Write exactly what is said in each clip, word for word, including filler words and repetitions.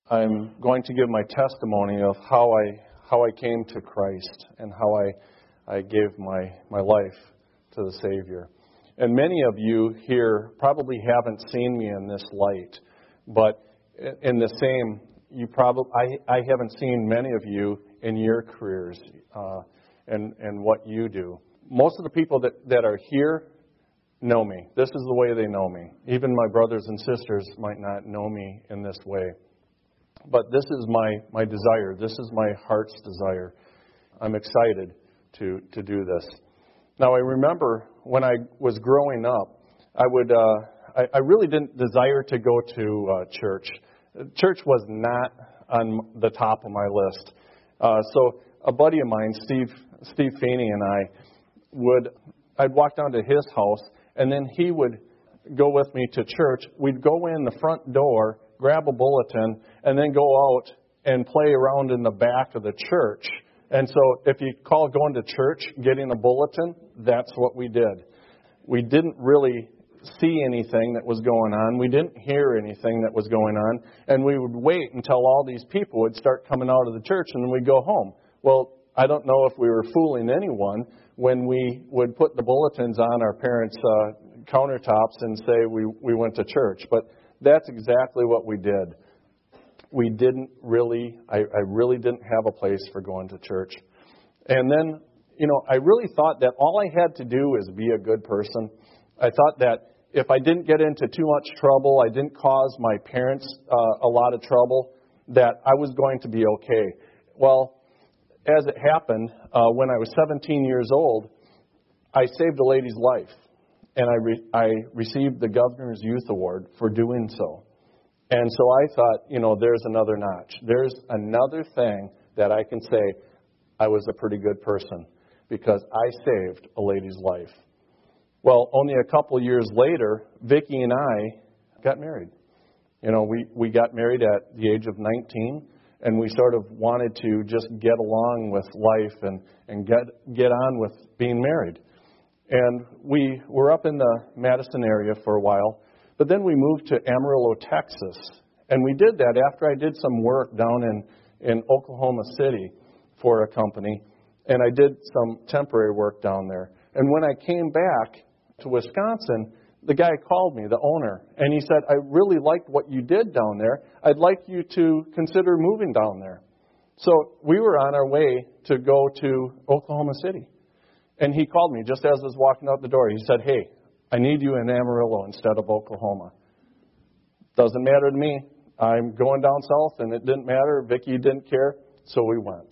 I'm going to give my testimony of how I how I came to Christ and how I, I gave my, my life to the Savior. And many of you here probably haven't seen me in this light, but in the same, you probably I, I haven't seen many of you in your careers uh, and, and what you do. Most of the people that, that are here know me. This is the way they know me. Even my brothers and sisters might not know me in this way. But this is my, my desire. This is my heart's desire. I'm excited to, to do this. Now, I remember when I was growing up, I would uh, I, I really didn't desire to go to uh, church. Church was not on the top of my list. Uh, so a buddy of mine, Steve Steve Feeney, and I would I'd walk down to his house, and then he would go with me to church. We'd go in the front door, grab a bulletin, and then go out and play around in the back of the church. And so if you call going to church, getting a bulletin, that's what we did. We didn't really see anything that was going on. We didn't hear anything that was going on. And we would wait until all these people would start coming out of the church, and then we'd go home. Well, I don't know if we were fooling anyone when we would put the bulletins on our parents' uh, countertops and say we, we went to church. But that's exactly what we did. We didn't really, I, I really didn't have a place for going to church. And then, you know, I really thought that all I had to do is be a good person. I thought that if I didn't get into too much trouble, I didn't cause my parents uh, a lot of trouble, that I was going to be okay. Well, as it happened, uh, when I was seventeen years old, I saved a lady's life. And I, re- I received the Governor's Youth Award for doing so. And so I thought, you know, there's another notch. There's another thing that I can say I was a pretty good person because I saved a lady's life. Well, only a couple years later, Vicki and I got married. You know, we, we got married at the age of nineteen, and we sort of wanted to just get along with life and, and get get on with being married. And we were up in the Madison area for a while, but then we moved to Amarillo, Texas. And we did that after I did some work down in, in Oklahoma City for a company, and I did some temporary work down there. And when I came back to Wisconsin, the guy called me, the owner, and he said, I really liked what you did down there. I'd like you to consider moving down there. So we were on our way to go to Oklahoma City. And he called me just as I was walking out the door. He said, hey, I need you in Amarillo instead of Oklahoma. Doesn't matter to me. I'm going down south, and it didn't matter. Vicki didn't care, so we went.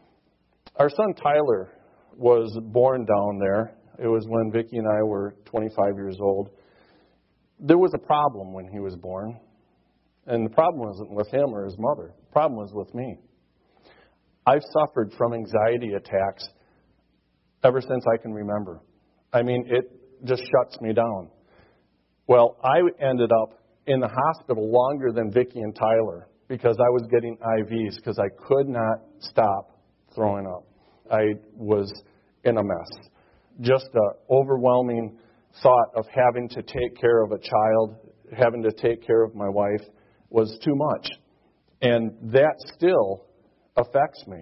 Our son Tyler was born down there. It was when Vicki and I were twenty-five years old. There was a problem when he was born, and the problem wasn't with him or his mother. The problem was with me. I've suffered from anxiety attacks ever since I can remember. I mean, it just shuts me down. Well, I ended up in the hospital longer than Vicki and Tyler because I was getting I Vs because I could not stop throwing up. I was in a mess. Just an overwhelming thought of having to take care of a child, having to take care of my wife was too much. And that still affects me.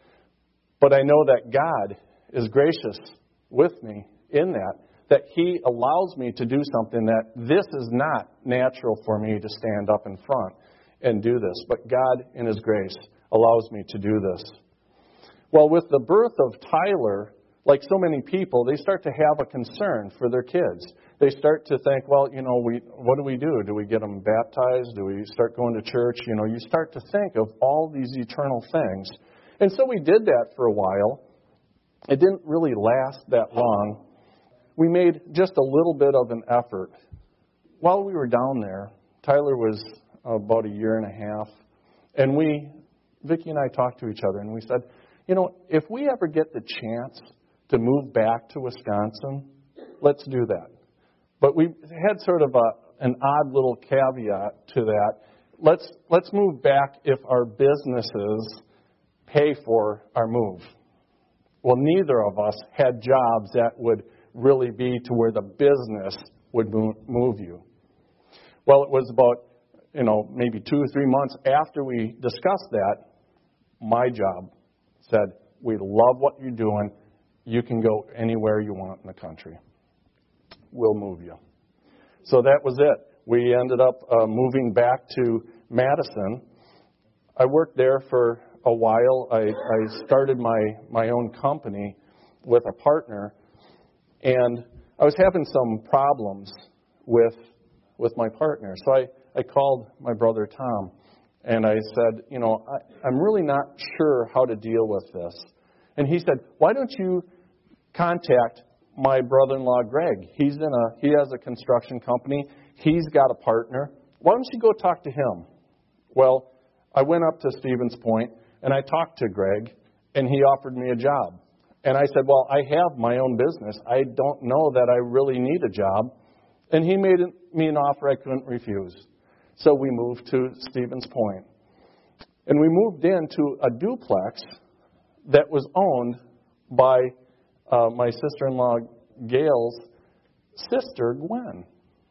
But I know that God is gracious with me in that, that He allows me to do something that this is not natural for me to stand up in front and do this. But God, in His grace, allows me to do this. Well, with the birth of Tyler, like so many people, they start to have a concern for their kids. They start to think, well, you know, we what do we do? Do we get them baptized? Do we start going to church? You know, you start to think of all these eternal things. And so we did that for a while. It didn't really last that long. We made just a little bit of an effort. While we were down there, Tyler was about a year and a half, and we, Vicki and I talked to each other, and we said, you know, if we ever get the chance to move back to Wisconsin, let's do that. But we had sort of a, an odd little caveat to that. Let's let's move back if our businesses pay for our move. Well, neither of us had jobs that would really be to where the business would move you. Well, it was about you know, maybe two or three months after we discussed that, my job said, we love what you're doing. You can go anywhere you want in the country. We'll move you. So that was it. We ended up uh, moving back to Madison. I worked there for a while. I, I started my, my own company with a partner, and I was having some problems with with my partner. So I, I called my brother Tom, and I said, you know, I, I'm really not sure how to deal with this. And he said, why don't you contact my brother-in-law Greg? He's in a he has a construction company. He's got a partner. Why don't you go talk to him? Well, I went up to Stevens Point, and I talked to Greg, and he offered me a job. And I said, well, I have my own business. I don't know that I really need a job. And he made me an offer I couldn't refuse. So we moved to Stevens Point. And we moved into a duplex that was owned by uh, my sister-in-law Gail's sister, Gwen.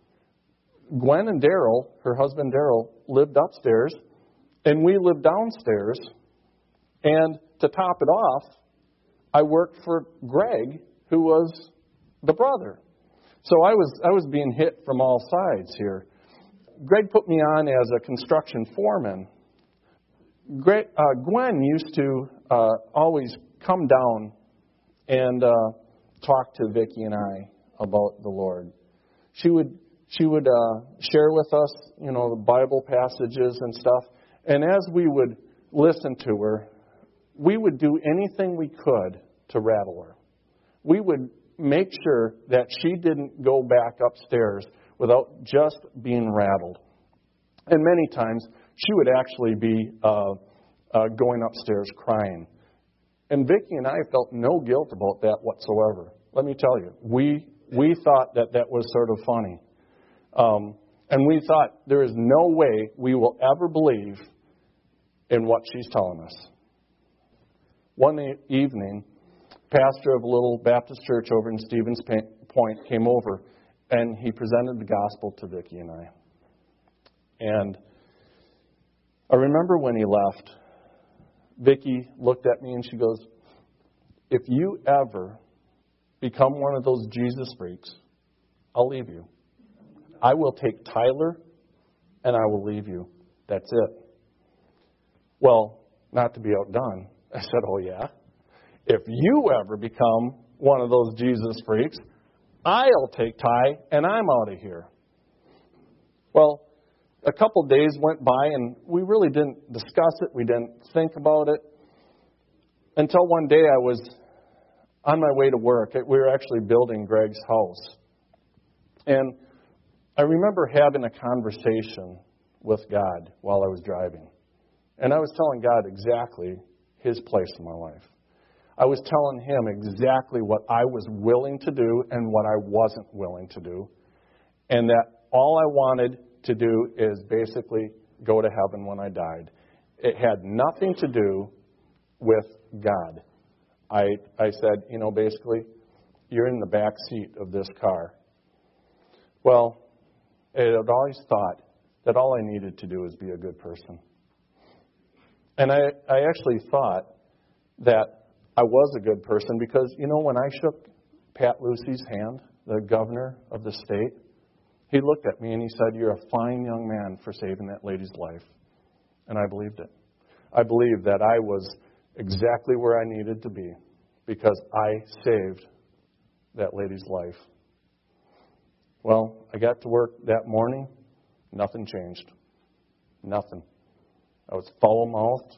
Gwen and Daryl, her husband Daryl, lived upstairs, and we lived downstairs. And to top it off, I worked for Greg, who was the brother. So I was I was being hit from all sides here. Greg put me on as a construction foreman. Greg, uh, Gwen used to uh, always come down and uh, talk to Vicki and I about the Lord. She would she would uh, share with us, you know, the Bible passages and stuff. And as we would listen to her, we would do anything we could to rattle her. We would make sure that she didn't go back upstairs without just being rattled. And many times, she would actually be uh, uh, going upstairs crying. And Vicki and I felt no guilt about that whatsoever. Let me tell you, we we thought that that was sort of funny. Um, and we thought, there is no way we will ever believe in what she's telling us. One evening, pastor of a little Baptist church over in Stevens Point came over, and he presented the gospel to Vicki and I. And I remember when he left, Vicki looked at me and she goes, if you ever become one of those Jesus freaks, I'll leave you. I will take Tyler and I will leave you. That's it. Well, not to be outdone, I said, oh yeah? If you ever become one of those Jesus freaks, I'll take Ty and I'm out of here. Well, a couple days went by and we really didn't discuss it. We didn't think about it. Until one day I was on my way to work. We were actually building Greg's house. And I remember having a conversation with God while I was driving. And I was telling God exactly His place in my life. I was telling Him exactly what I was willing to do and what I wasn't willing to do. And that all I wanted to do is basically go to heaven when I died. It had nothing to do with God. I I said, you know, basically, you're in the back seat of this car. Well, I had always thought that all I needed to do is be a good person. And I, I actually thought that I was a good person because, you know, when I shook Pat Lucy's hand, the governor of the state, he looked at me and he said, you're a fine young man for saving that lady's life. And I believed it. I believed that I was exactly where I needed to be because I saved that lady's life. Well, I got to work that morning. Nothing changed. Nothing. I was foul-mouthed.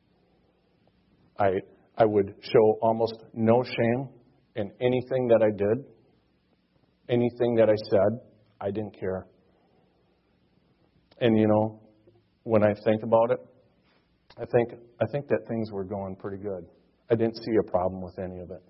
I I would show almost no shame in anything that I did. Anything that I said, I didn't care. And you know, when I think about it, I think I think that things were going pretty good. I didn't see a problem with any of it.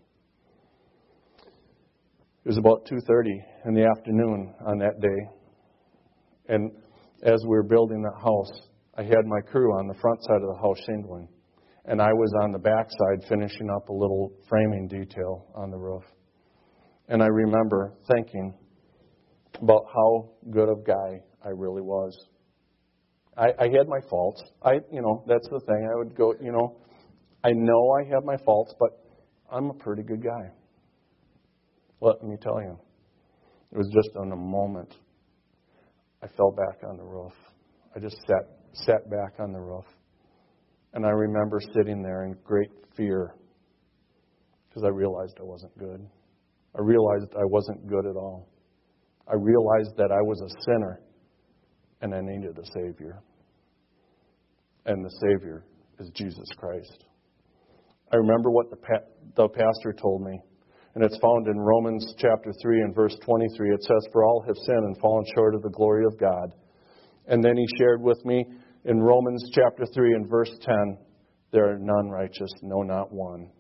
It was about two thirty in the afternoon on that day. And as we were building that house, I had my crew on the front side of the house shingling. And I was on the back side finishing up a little framing detail on the roof. And I remember thinking about how good of a guy I really was. I, I had my faults. I, you know, that's the thing. I would go, you know, I know I have my faults, but I'm a pretty good guy. Let me tell you, it was just in a moment I fell back on the roof. I just sat sat back on the roof. And I remember sitting there in great fear because I realized I wasn't good. I realized I wasn't good at all. I realized that I was a sinner and I needed a Savior. And the Savior is Jesus Christ. I remember what the, pa- the pastor told me. And it's found in Romans chapter three and verse twenty-three. It says, "For all have sinned and fallen short of the glory of God." And then he shared with me in Romans chapter three and verse ten, "There are none righteous, no, not one."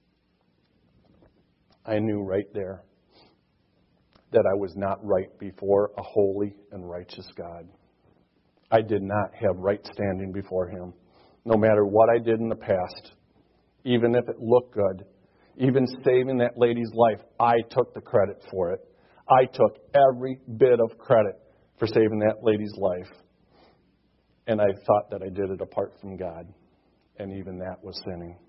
I knew right there that I was not right before a holy and righteous God. I did not have right standing before Him. No matter what I did in the past, even if it looked good, even saving that lady's life, I took the credit for it. I took every bit of credit for saving that lady's life. And I thought that I did it apart from God. And even that was sinning.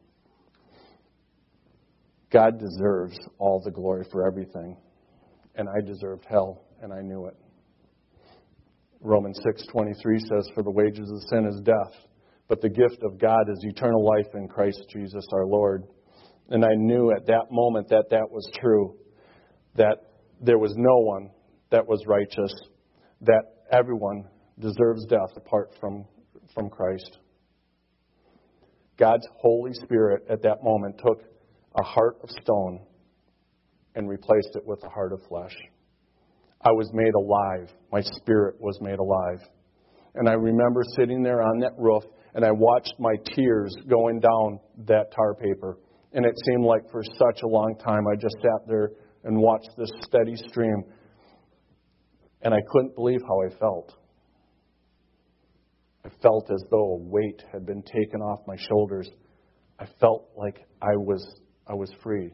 God deserves all the glory for everything. And I deserved hell, and I knew it. Romans six twenty-three says, "For the wages of sin is death, but the gift of God is eternal life in Christ Jesus our Lord." And I knew at that moment that that was true, that there was no one that was righteous, that everyone deserves death apart from, from Christ. God's Holy Spirit at that moment took a heart of stone and replaced it with a heart of flesh. I was made alive. My spirit was made alive. And I remember sitting there on that roof, and I watched my tears going down that tar paper. And it seemed like for such a long time I just sat there and watched this steady stream. And I couldn't believe how I felt. I felt as though a weight had been taken off my shoulders. I felt like I was I was free.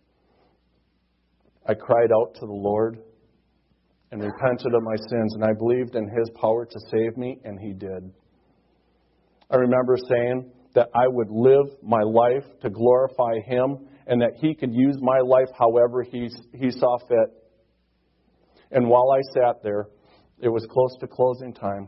I cried out to the Lord and repented of my sins, and I believed in His power to save me, and He did. I remember saying that I would live my life to glorify Him, and that He could use my life however He, he saw fit. And while I sat there, it was close to closing time.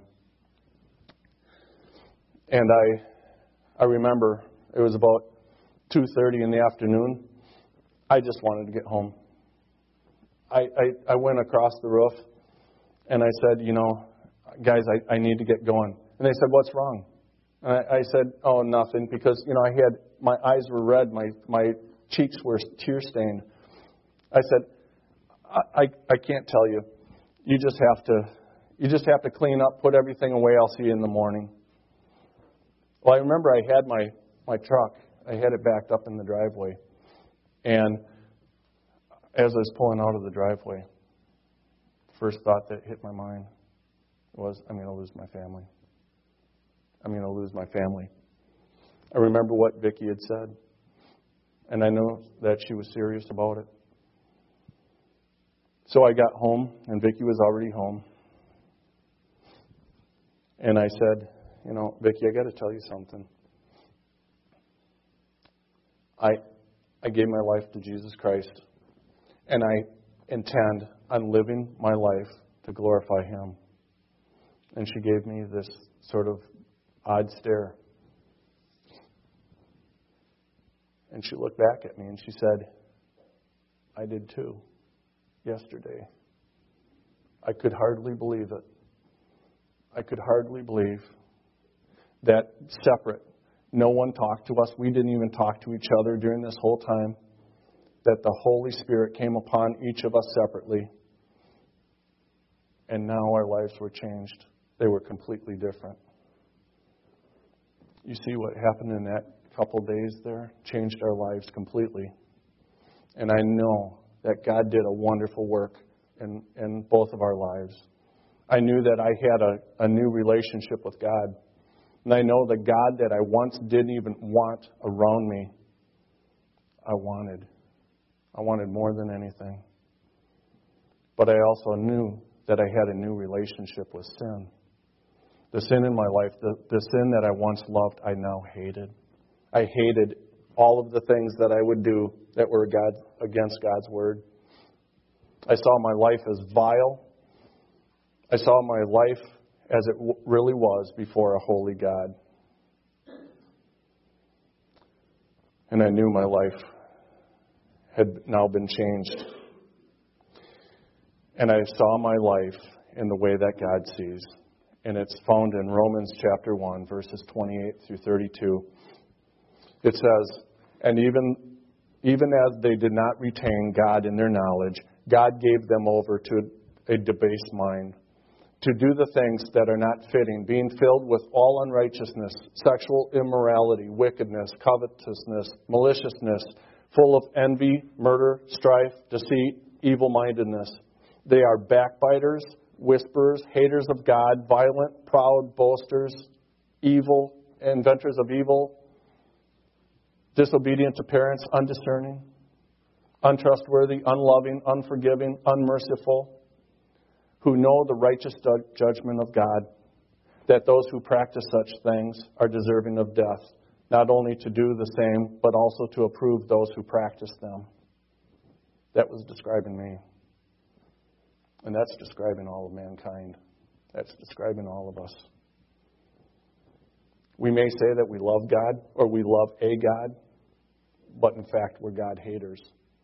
And I I remember it was about two thirty in the afternoon. I just wanted to get home. I, I, I went across the roof, and I said, you know, guys, I, I need to get going. And they said, what's wrong? And I, I said, oh, nothing, because, you know, I had, my eyes were red, my, my cheeks were tear-stained. I said, I, I, I can't tell you. You just have to, you just have to clean up, put everything away. I'll see you in the morning. Well, I remember I had my, my truck. I had it backed up in the driveway. And as I was pulling out of the driveway, the first thought that hit my mind was, I'm going to lose my family. I'm going to lose my family. I remember what Vicki had said, and I know that she was serious about it. So I got home, and Vicki was already home. And I said, you know, Vicki, I got to tell you something. I I gave my life to Jesus Christ, and I intend on living my life to glorify Him. And she gave me this sort of odd stare. And she looked back at me and she said, I did too, yesterday. I could hardly believe it. I could hardly believe that separate. No one talked to us. We didn't even talk to each other during this whole time. That the Holy Spirit came upon each of us separately. And now our lives were changed. They were completely different. You see what happened in that couple days there? Changed our lives completely. And I know that God did a wonderful work in, in both of our lives. I knew that I had a, a new relationship with God. And I know the God that I once didn't even want around me, I wanted. I wanted more than anything. But I also knew that I had a new relationship with sin. The sin in my life, the, the sin that I once loved, I now hated. I hated all of the things that I would do that were God, against God's word. I saw my life as vile. I saw my life as it w- really was before a holy God. And I knew my life had now been changed. And I saw my life in the way that God sees. And it's found in Romans chapter one, verses twenty-eight through thirty-two. It says, and even, even as they did not retain God in their knowledge, God gave them over to a debased mind, to do the things that are not fitting, being filled with all unrighteousness, sexual immorality, wickedness, covetousness, maliciousness, full of envy, murder, strife, deceit, evil-mindedness. They are backbiters, whisperers, haters of God, violent, proud, boasters, evil, inventors of evil, disobedient to parents, undiscerning, untrustworthy, unloving, unforgiving, unmerciful, who know the righteous judgment of God, that those who practice such things are deserving of death, not only to do the same, but also to approve those who practice them. That was describing me. And that's describing all of mankind. That's describing all of us. We may say that we love God, or we love a God, but in fact we're God haters.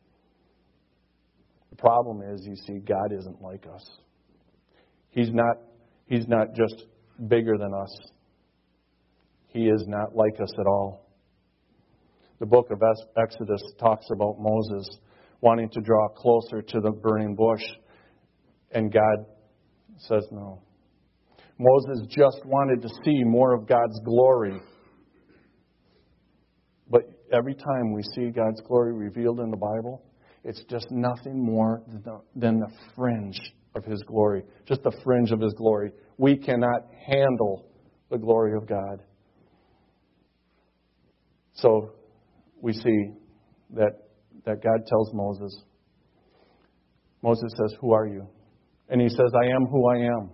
The problem is, you see, God isn't like us. He's not, he's not just bigger than us. He is not like us at all. The book of Exodus talks about Moses wanting to draw closer to the burning bush, and God says no. Moses just wanted to see more of God's glory. But every time we see God's glory revealed in the Bible, it's just nothing more than the fringe of His glory. Just the fringe of His glory. We cannot handle the glory of God. So we see that, that God tells Moses, Moses says, "Who are you?" And he says, "I am who I am."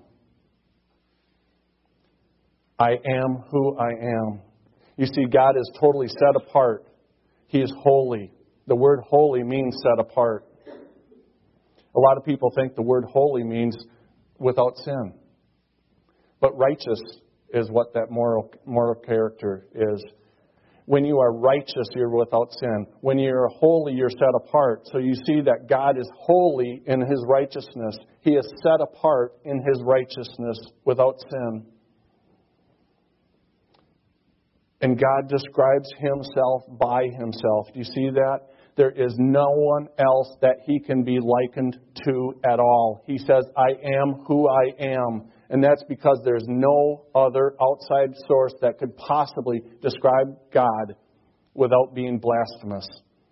I am who I am. You see, God is totally set apart. He is holy. The word holy means set apart. A lot of people think the word holy means without sin. But righteous is what that moral, moral character is. When you are righteous, you're without sin. When you're holy, you're set apart. So you see that God is holy in His righteousness. He is set apart in His righteousness without sin. And God describes Himself by Himself. Do you see that? There is no one else that He can be likened to at all. He says, "I am who I am." And that's because there's no other outside source that could possibly describe God without being blasphemous.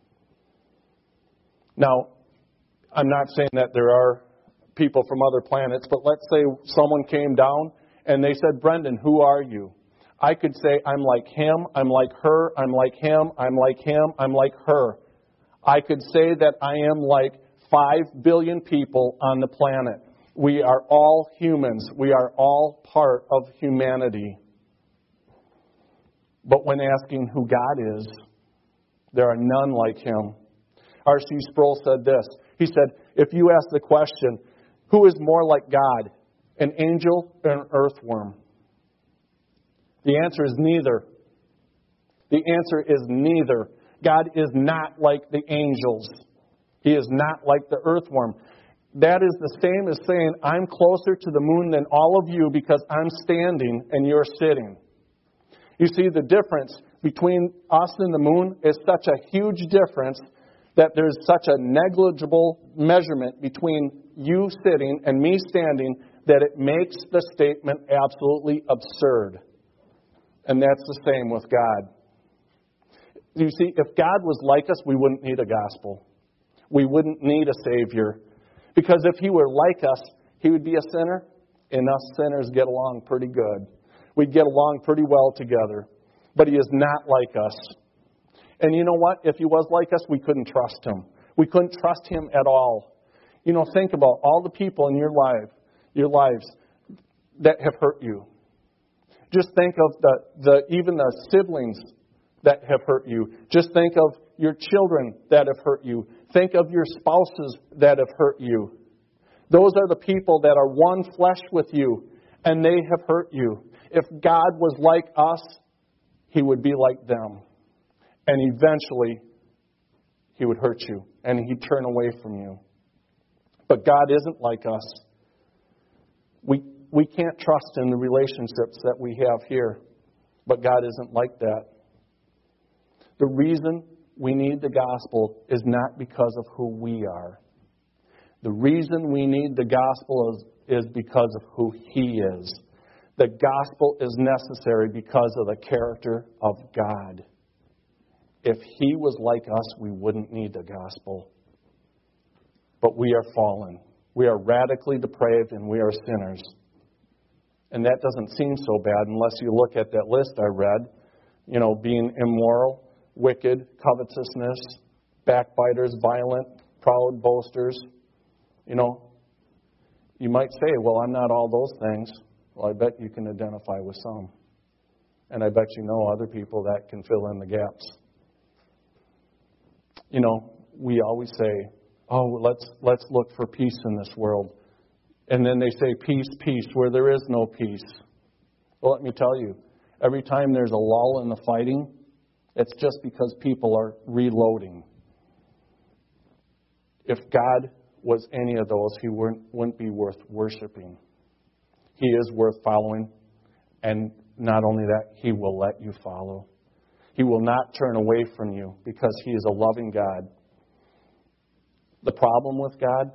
Now, I'm not saying that there are people from other planets, but let's say someone came down and they said, "Brendan, who are you?" I could say, "I'm like him, I'm like her, I'm like him, I'm like him, I'm like her." I could say that I am like five billion people on the planet. We are all humans. We are all part of humanity. But when asking who God is, there are none like Him. R C Sproul said this. He said, if you ask the question, who is more like God, an angel or an earthworm? The answer is neither. The answer is neither. God is not like the angels. He is not like the earthworm. That is the same as saying, I'm closer to the moon than all of you because I'm standing and you're sitting. You see, the difference between us and the moon is such a huge difference that there's such a negligible measurement between you sitting and me standing that it makes the statement absolutely absurd. And that's the same with God. You see, if God was like us, we wouldn't need a gospel. We wouldn't need a Savior. Because if He were like us, He would be a sinner, and us sinners get along pretty good. We'd get along pretty well together. But He is not like us. And you know what? If He was like us, we couldn't trust Him. We couldn't trust Him at all. You know, think about all the people in your life, your lives that have hurt you. Just think of the, the even the siblings that have hurt you. Just think of your children that have hurt you. Think of your spouses that have hurt you. Those are the people that are one flesh with you, and they have hurt you. If God was like us, He would be like them. And eventually, He would hurt you, and He'd turn away from you. But God isn't like us. We, we can't trust in the relationships that we have here, but God isn't like that. The reason we need the gospel is not because of who we are. The reason we need the gospel is, is because of who He is. The gospel is necessary because of the character of God. If He was like us, we wouldn't need the gospel. But we are fallen. We are radically depraved and we are sinners. And that doesn't seem so bad unless you look at that list I read. You know, being immoral, wicked, covetousness, backbiters, violent, proud, boasters. You know, you might say, well, I'm not all those things. Well, I bet you can identify with some. And I bet you know other people that can fill in the gaps. You know, we always say, oh, let's let's look for peace in this world. And then they say, peace, peace, where there is no peace. Well, let me tell you, every time there's a lull in the fighting, it's just because people are reloading. If God was any of those, He wouldn't, wouldn't be worth worshiping. He is worth following. And not only that, He will let you follow. He will not turn away from you because He is a loving God. The problem with God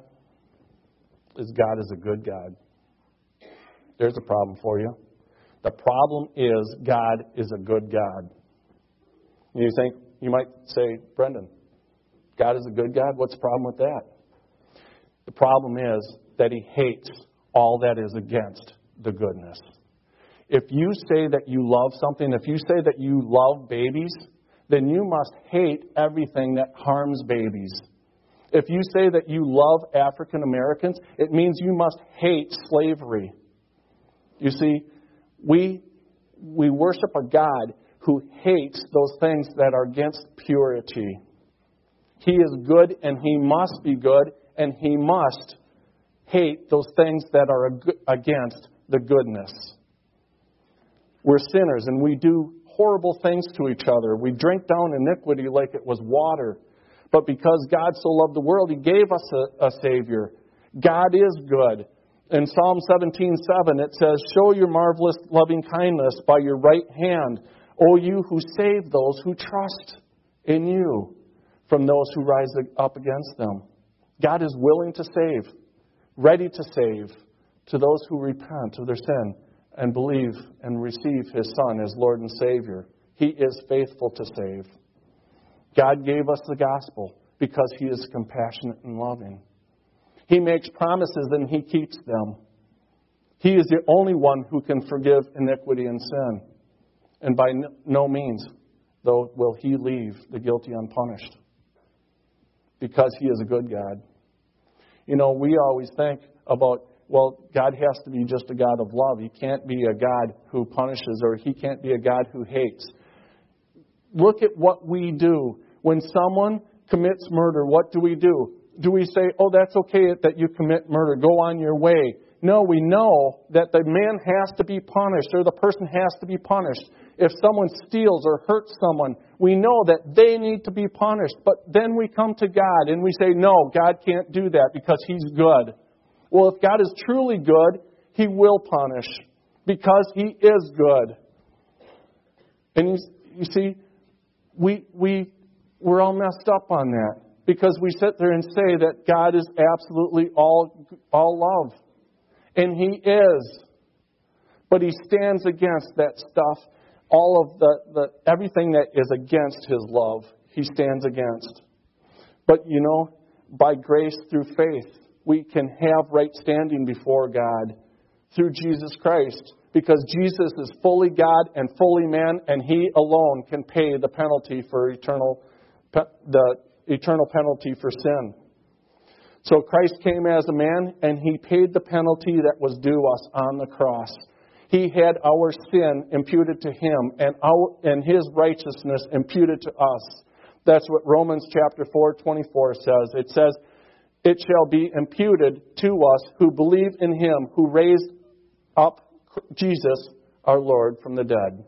is God is a good God. There's a problem for you. The problem is God is a good God. And you think, you might say, Brendan, God is a good God? What's the problem with that? The problem is that He hates all that is against the goodness. If you say that you love something, if you say that you love babies, then you must hate everything that harms babies. If you say that you love African Americans, it means you must hate slavery. You see, we we worship a God who hates those things that are against purity. He is good and He must be good, and He must hate those things that are against the goodness. We're sinners and we do horrible things to each other. We drink down iniquity like it was water. But because God so loved the world, He gave us a, a Savior. God is good. In Psalm seventeen seven, it says, show your marvelous loving kindness by your right hand, O you who save those who trust in you from those who rise up against them. God is willing to save, ready to save to those who repent of their sin and believe and receive His Son as Lord and Savior. He is faithful to save. God gave us the gospel because He is compassionate and loving. He makes promises and He keeps them. He is the only one who can forgive iniquity and sin. And by no means, though, will He leave the guilty unpunished. Because He is a good God. You know, we always think about, well, God has to be just a God of love. He can't be a God who punishes, or He can't be a God who hates. Look at what we do. When someone commits murder, what do we do? Do we say, oh, that's okay that you commit murder, go on your way? No, we know that the man has to be punished, or the person has to be punished. If someone steals or hurts someone, we know that they need to be punished. But then we come to God and we say, no, God can't do that because He's good. Well, if God is truly good, He will punish because He is good. And you, you see, we, we, we're all messed up on that because we sit there and say that God is absolutely all, all love. And He is. But He stands against that stuff, all of the, the everything that is against His love, He stands against. But you know, by grace through faith, we can have right standing before God through Jesus Christ. Because Jesus is fully God and fully man, and He alone can pay the penalty for eternal, the eternal penalty for sin. So Christ came as a man, and He paid the penalty that was due us on the cross. He had our sin imputed to Him and our and His righteousness imputed to us. That's what Romans chapter four twenty-four says. It says, "It shall be imputed to us who believe in Him who raised up Jesus our Lord from the dead."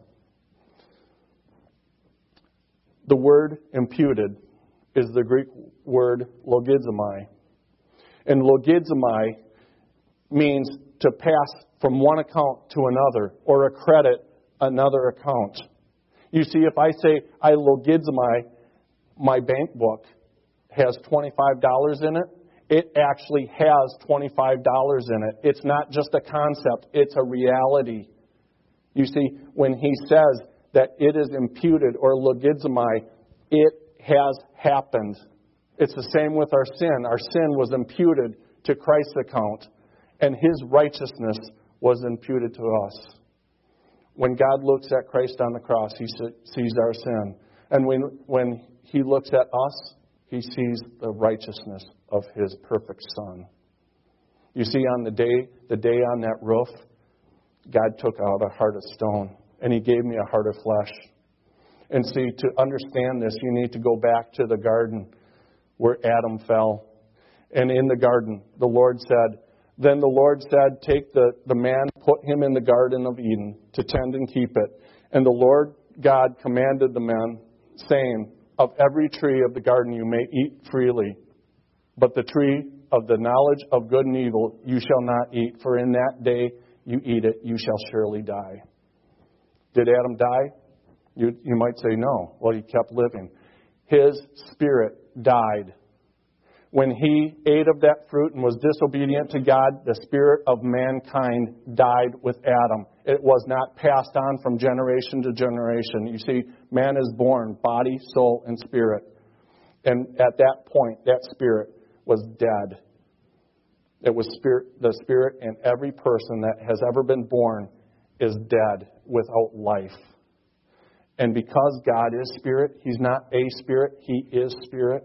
The word imputed is the Greek word logizomai. And logizomai means to pass from one account to another or accredit another account. You see, if I say I logizomai my bank book has twenty-five dollars in it, it actually has twenty-five dollars in it. It's not just a concept, it's a reality. You see, when he says that it is imputed or logizomai, it has happened. It's the same with our sin. Our sin was imputed to Christ's account, and His righteousness was imputed to us. When God looks at Christ on the cross, He sees our sin. And when, when He looks at us, He sees the righteousness of His perfect Son. You see, on the day, the day on that roof, God took out a heart of stone, and He gave me a heart of flesh. And see, to understand this, you need to go back to the garden where Adam fell. And in the garden, the Lord said, Then the Lord said, Take the, the man, put him in the Garden of Eden to tend and keep it. And the Lord God commanded the man, saying, Of every tree of the garden you may eat freely, but the tree of the knowledge of good and evil you shall not eat, for in that day you eat it, you shall surely die. Did Adam die? You, you might say no. Well, he kept living. His spirit died. When he ate of that fruit and was disobedient to God, the spirit of mankind died with Adam. It was not passed on from generation to generation. You see, man is born, body, soul, and spirit. And at that point, that spirit was dead. It was spirit, the spirit in every person that has ever been born is dead without life. And because God is spirit, He's not a spirit, He is spirit.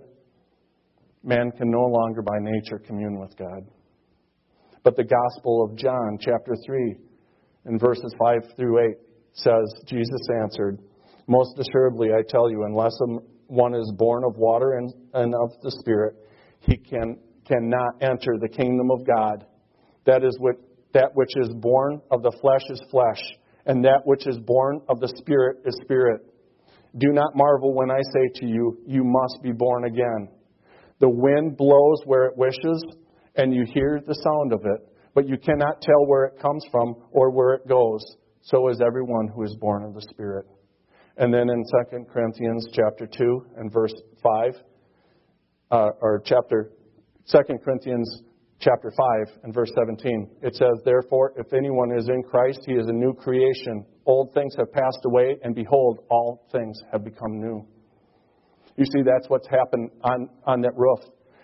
Man can no longer by nature commune with God. But the Gospel of John, chapter three, in verses five through eight, says, Jesus answered, Most assuredly I tell you, unless one is born of water and, and of the Spirit, he can cannot enter the kingdom of God. That is what that which is born of the flesh is flesh, and that which is born of the Spirit is spirit. Do not marvel when I say to you, you must be born again. The wind blows where it wishes, and you hear the sound of it, but you cannot tell where it comes from or where it goes. So is everyone who is born of the Spirit. And then in Second Corinthians chapter two and verse five, uh, or chapter Second Corinthians chapter five and verse seventeen, it says, Therefore, if anyone is in Christ, he is a new creation. Old things have passed away, and behold, all things have become new. You see, that's what's happened on, on that roof.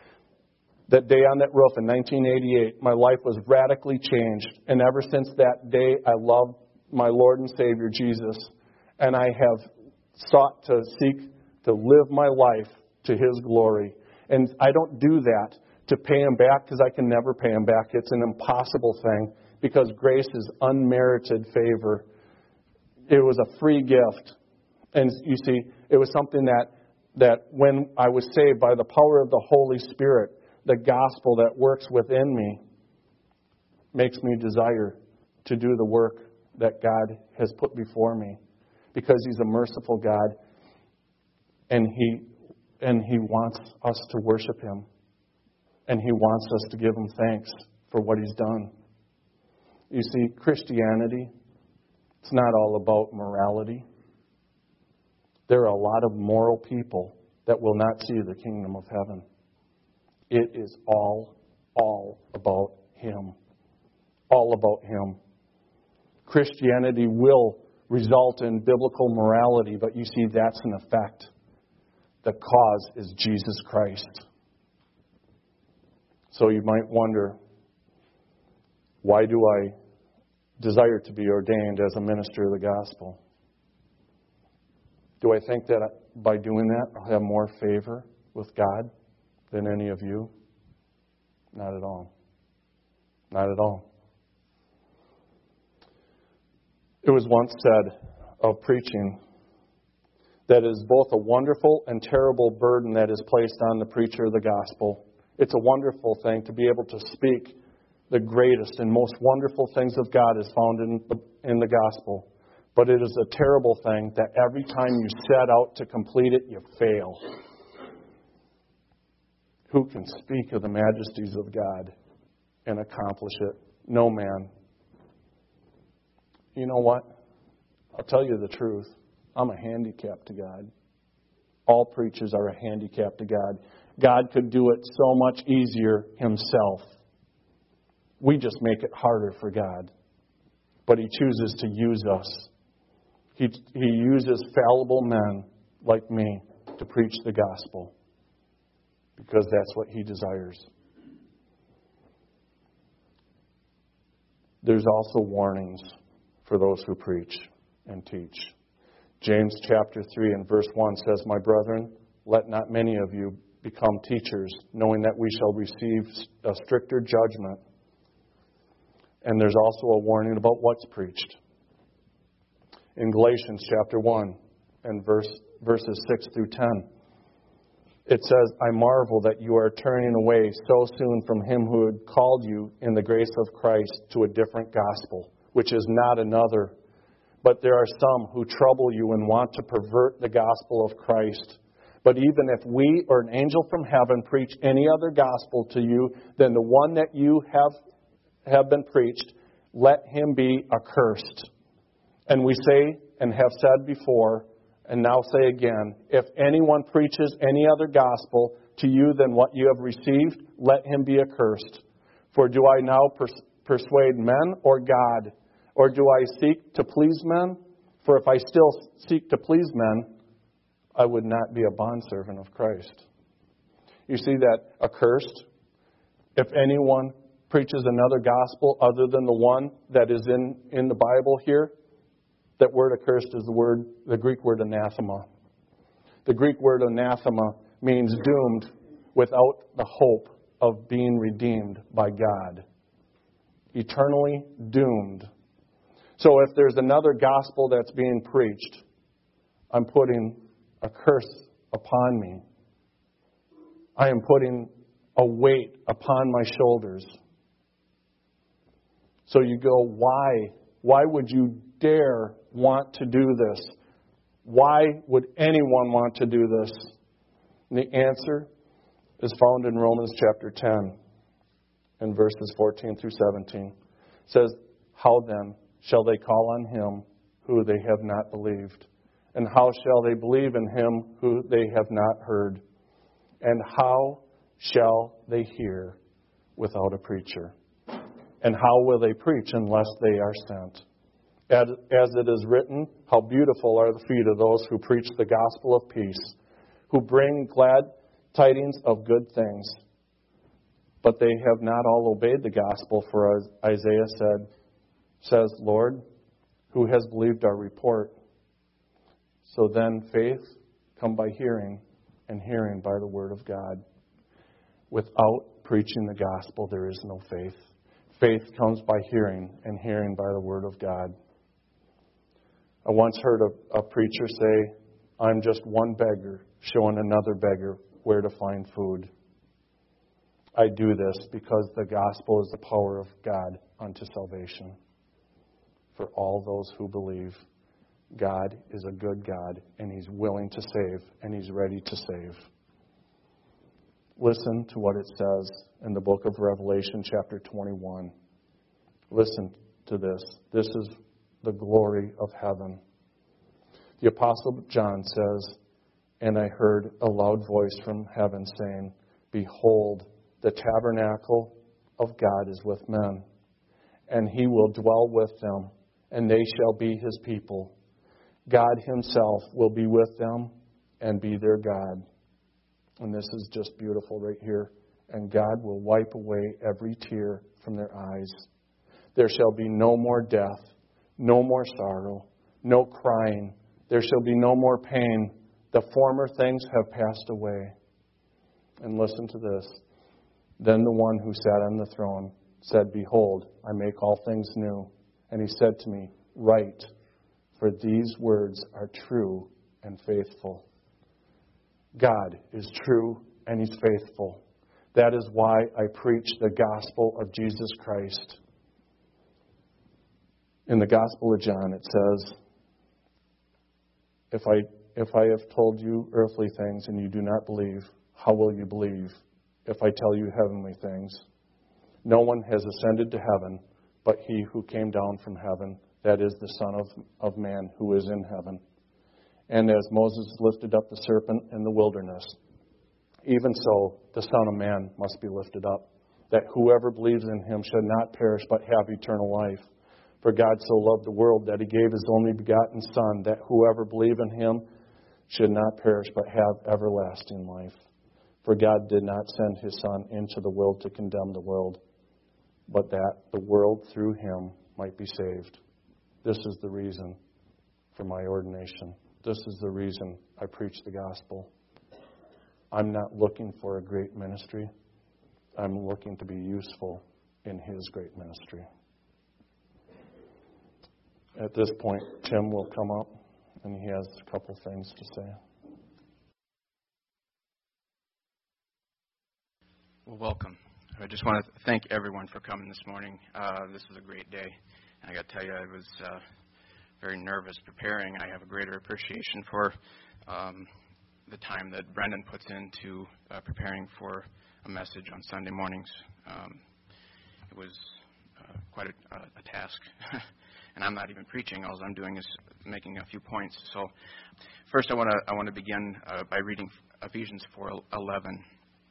That day on that roof in nineteen eighty-eight, my life was radically changed. And ever since that day, I love my Lord and Savior, Jesus. And I have sought to seek to live my life to His glory. And I don't do that to pay Him back, because I can never pay Him back. It's an impossible thing, because grace is unmerited favor. It was a free gift. And you see, it was something that that when I was saved by the power of the Holy Spirit, the gospel that works within me makes me desire to do the work that God has put before me, because He's a merciful God, and He and He wants us to worship Him, and He wants us to give Him thanks for what He's done. You see, Christianity, it's not all about morality. There are a lot of moral people that will not see the kingdom of heaven. It is all, all about Him. All about Him. Christianity will result in biblical morality, but you see, that's an effect. The cause is Jesus Christ. So you might wonder, why do I desire to be ordained as a minister of the gospel? Do I think that by doing that I'll have more favor with God than any of you? Not at all. Not at all. It was once said of preaching that it is both a wonderful and terrible burden that is placed on the preacher of the gospel. It's a wonderful thing to be able to speak the greatest and most wonderful things of God is found in the, in the gospel. But it is a terrible thing that every time you set out to complete it, you fail. Who can speak of the majesties of God and accomplish it? No man. You know what? I'll tell you the truth. I'm a handicap to God. All preachers are a handicap to God. God could do it so much easier himself. We just make it harder for God. But he chooses to use us. He, he uses fallible men like me to preach the gospel. Because that's what he desires. There's also warnings for those who preach and teach. James chapter three and verse one says, "My brethren, let not many of you become teachers, knowing that we shall receive a stricter judgment." And there's also a warning about what's preached. In Galatians chapter one and verse verses six through ten, it says, "I marvel that you are turning away so soon from him who had called you in the grace of Christ to a different gospel, which is not another. But there are some who trouble you and want to pervert the gospel of Christ. But even if we or an angel from heaven preach any other gospel to you than the one that you have, have been preached, let him be accursed." And we say and have said before, and now say again, if anyone preaches any other gospel to you than what you have received, let him be accursed. For do I now pers- persuade men or God? Or do I seek to please men? For if I still seek to please men, I would not be a bondservant of Christ. You see that accursed? If anyone preaches another gospel other than the one that is in, in the Bible here, that word accursed is the word, the Greek word anathema. The Greek word anathema means doomed without the hope of being redeemed by God. Eternally doomed. So if there's another gospel that's being preached, I'm putting a curse upon me. I am putting a weight upon my shoulders. So you go, why? Why would you dare want to do this? Why would anyone want to do this? And the answer is found in Romans chapter ten and verses fourteen through seventeen. It says, "How then shall they call on him who they have not believed? And how shall they believe in him who they have not heard? And how shall they hear without a preacher? And how will they preach unless they are sent? As, as it is written, how beautiful are the feet of those who preach the gospel of peace, who bring glad tidings of good things. But they have not all obeyed the gospel, for as Isaiah said, says, Lord, who has believed our report? So then faith come by hearing, and hearing by the word of God. Without preaching the gospel, there is no faith. Faith comes by hearing, and hearing by the word of God. I once heard a, a preacher say, I'm just one beggar showing another beggar where to find food. I do this because the gospel is the power of God unto salvation for all those who believe. God is a good God, and He's willing to save, and He's ready to save. Listen to what it says in the book of Revelation, chapter twenty-one. Listen to this. This is the glory of heaven. The Apostle John says, and I heard a loud voice from heaven saying, Behold, the tabernacle of God is with men, and He will dwell with them, and they shall be His people. God Himself will be with them and be their God. And this is just beautiful right here. And God will wipe away every tear from their eyes. There shall be no more death, no more sorrow, no crying. There shall be no more pain. The former things have passed away. And listen to this. Then the one who sat on the throne said, Behold, I make all things new. And He said to me, write, for these words are true and faithful. God is true and He's faithful. That is why I preach the gospel of Jesus Christ. In the Gospel of John, it says, If I if I have told you earthly things and you do not believe, how will you believe if I tell you heavenly things? No one has ascended to heaven but He who came down from heaven, that is the Son of, of Man who is in heaven. And as Moses lifted up the serpent in the wilderness, even so the Son of Man must be lifted up, that whoever believes in Him should not perish but have eternal life. For God so loved the world that He gave His only begotten Son, that whoever believes in Him should not perish but have everlasting life. For God did not send His Son into the world to condemn the world, but that the world through Him might be saved. This is the reason for my ordination. This is the reason I preach the gospel. I'm not looking for a great ministry. I'm looking to be useful in His great ministry. At this point, Tim will come up, and he has a couple things to say. Well, welcome. I just want to thank everyone for coming this morning. Uh, this was a great day. And I got to tell you, I was uh, very nervous preparing. I have a greater appreciation for um, the time that Brendan puts into uh, preparing for a message on Sunday mornings. Um, it was uh, quite a, a task. And I'm not even preaching. All I'm doing is making a few points. So first I want to I want to begin uh, by reading Ephesians four eleven.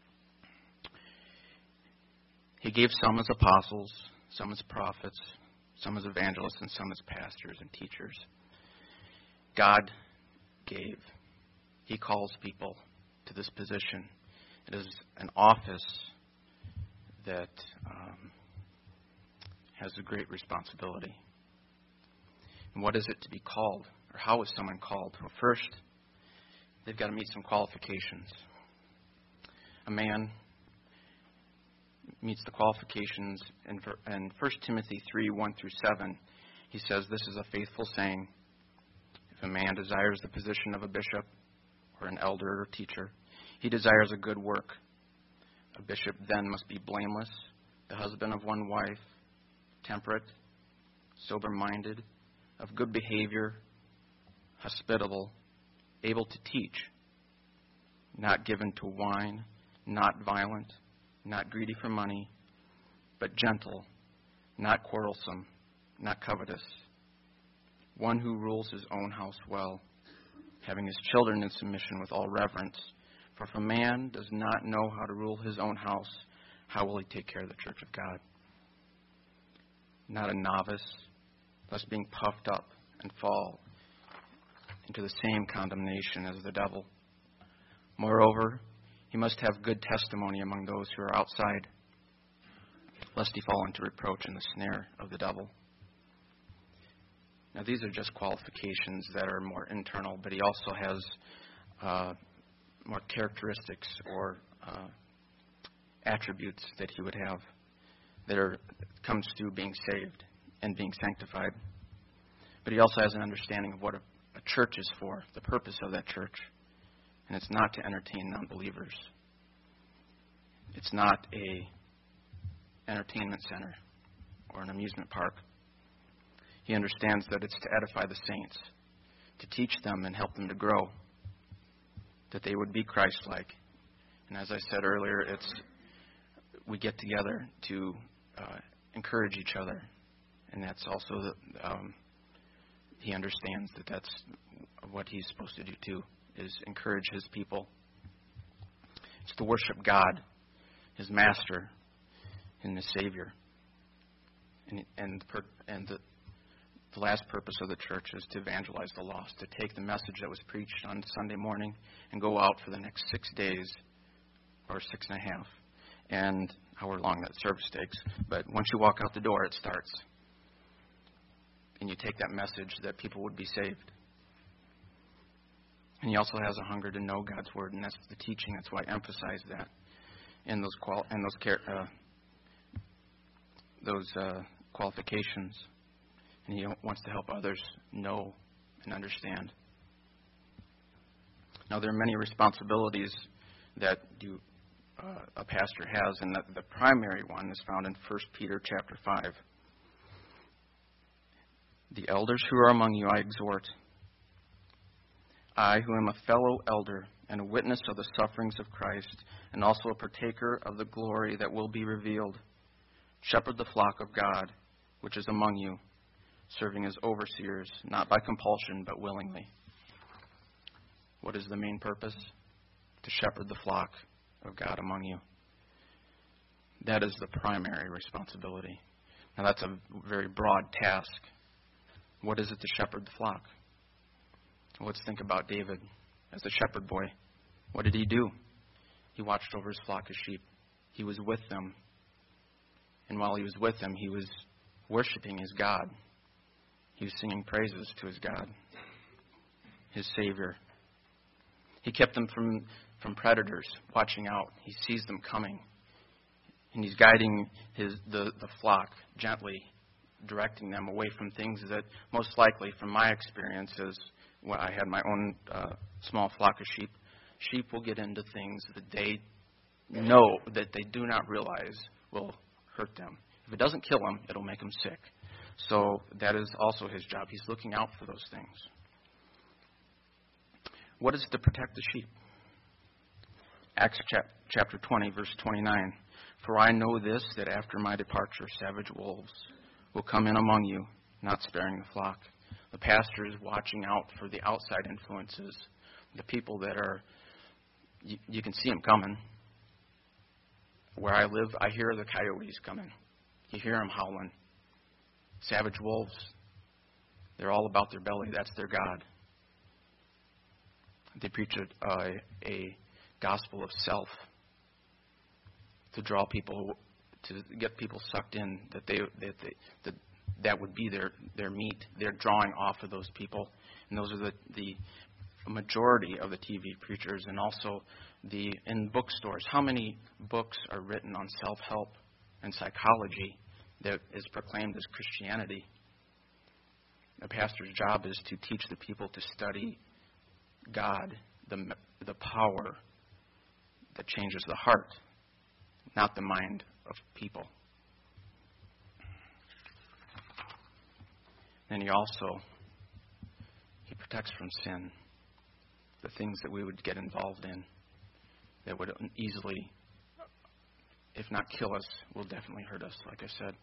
He gave some as apostles, some as prophets, some as evangelists, and some as pastors and teachers. God gave. He calls people to this position. It is an office that um, has a great responsibility. And what is it to be called? Or how is someone called? Well, first, they've got to meet some qualifications. A man meets the qualifications in, in First Timothy three, one through seven. He says, this is a faithful saying. If a man desires the position of a bishop or an elder or teacher, he desires a good work. A bishop then must be blameless, the husband of one wife, temperate, sober-minded, of good behavior, hospitable, able to teach, not given to wine, not violent, not greedy for money, but gentle, not quarrelsome, not covetous, one who rules his own house well, having his children in submission with all reverence. For if a man does not know how to rule his own house, how will he take care of the church of God? Not a novice, thus being puffed up and fall into the same condemnation as the devil. Moreover, he must have good testimony among those who are outside, lest he fall into reproach in the snare of the devil. Now, these are just qualifications that are more internal, but he also has uh, more characteristics or uh, attributes that he would have that are comes through being saved and being sanctified. But he also has an understanding of what a, a church is for, the purpose of that church. And it's not to entertain non-believers. It's not a entertainment center or an amusement park. He understands that it's to edify the saints, to teach them and help them to grow, that they would be Christ-like. And as I said earlier, it's we get together to uh, encourage each other. And that's also, the, um, he understands that that's what he's supposed to do too, is encourage his people. It's to worship God, his master, and his Savior. And, and, and the, the last purpose of the church is to evangelize the lost, to take the message that was preached on Sunday morning and go out for the next six days or six and a half, and however long that service takes. But once you walk out the door, it starts. And you take that message that people would be saved. And he also has a hunger to know God's Word, and that's the teaching. That's why I emphasize that in those qual in those uh, those uh, qualifications. And and he wants to help others know and understand. Now, there are many responsibilities that you, uh, a pastor has, and the, the primary one is found in First Peter chapter five. The elders who are among you I exhort, I who am a fellow elder and a witness of the sufferings of Christ, and also a partaker of the glory that will be revealed, shepherd the flock of God, which is among you, serving as overseers, not by compulsion, but willingly. What is the main purpose? To shepherd the flock of God among you. That is the primary responsibility. Now, that's a very broad task. What is it to shepherd the flock? Let's think about David as a shepherd boy. What did he do? He watched over his flock of sheep. He was with them. And while he was with them, he was worshiping his God. He was singing praises to his God, his Savior. He kept them from, from predators, watching out. He sees them coming. And he's guiding his the, the flock gently, directing them away from things that most likely, from my experiences, when I had my own uh, small flock of sheep, sheep will get into things that they know, that they do not realize will hurt them. If it doesn't kill them, it'll make them sick. So that is also his job. He's looking out for those things. What is to protect the sheep? Acts chapter twenty, verse twenty-nine. For I know this, that after my departure, savage wolves will come in among you, not sparing the flock. The pastor is watching out for the outside influences, the people that are, you, you can see them coming. Where I live, I hear the coyotes coming. You hear them howling. Savage wolves, they're all about their belly. That's their God. They preach a, uh, a gospel of self to draw people, to get people sucked in, that they that they, that, that would be their, their meat. They're drawing off of those people. And those are the, the majority of the T V preachers, and also the in bookstores. How many books are written on self-help and psychology that is proclaimed as Christianity? A pastor's job is to teach the people to study God, the the power that changes the heart, not the mind of people. And he also, he protects from sin, the things that we would get involved in that would easily, if not kill us, will definitely hurt us, like I said.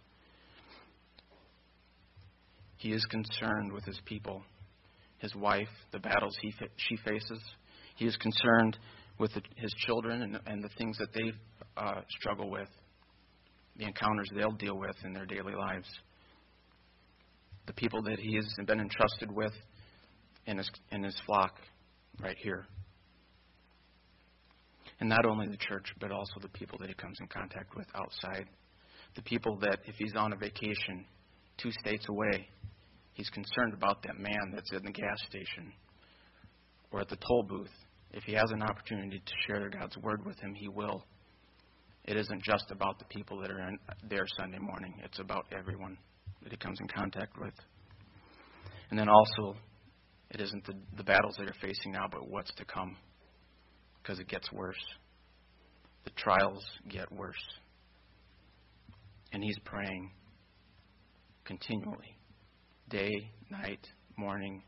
He is concerned with his people, his wife, the battles he fa- she faces. He is concerned with the, his children and, and the things that they uh, struggle with, the encounters they'll deal with in their daily lives. The people that he has been entrusted with in his, in his flock right here. And not only the church, but also the people that he comes in contact with outside. The people that, if he's on a vacation two states away, he's concerned about that man that's in the gas station or at the toll booth. If he has an opportunity to share God's word with him, he will. It isn't just about the people that are in there Sunday morning. It's about everyone that he comes in contact with. And then also, it isn't the, the battles that are facing now, but what's to come, because it gets worse. The trials get worse. And he's praying continually, day, night, morning.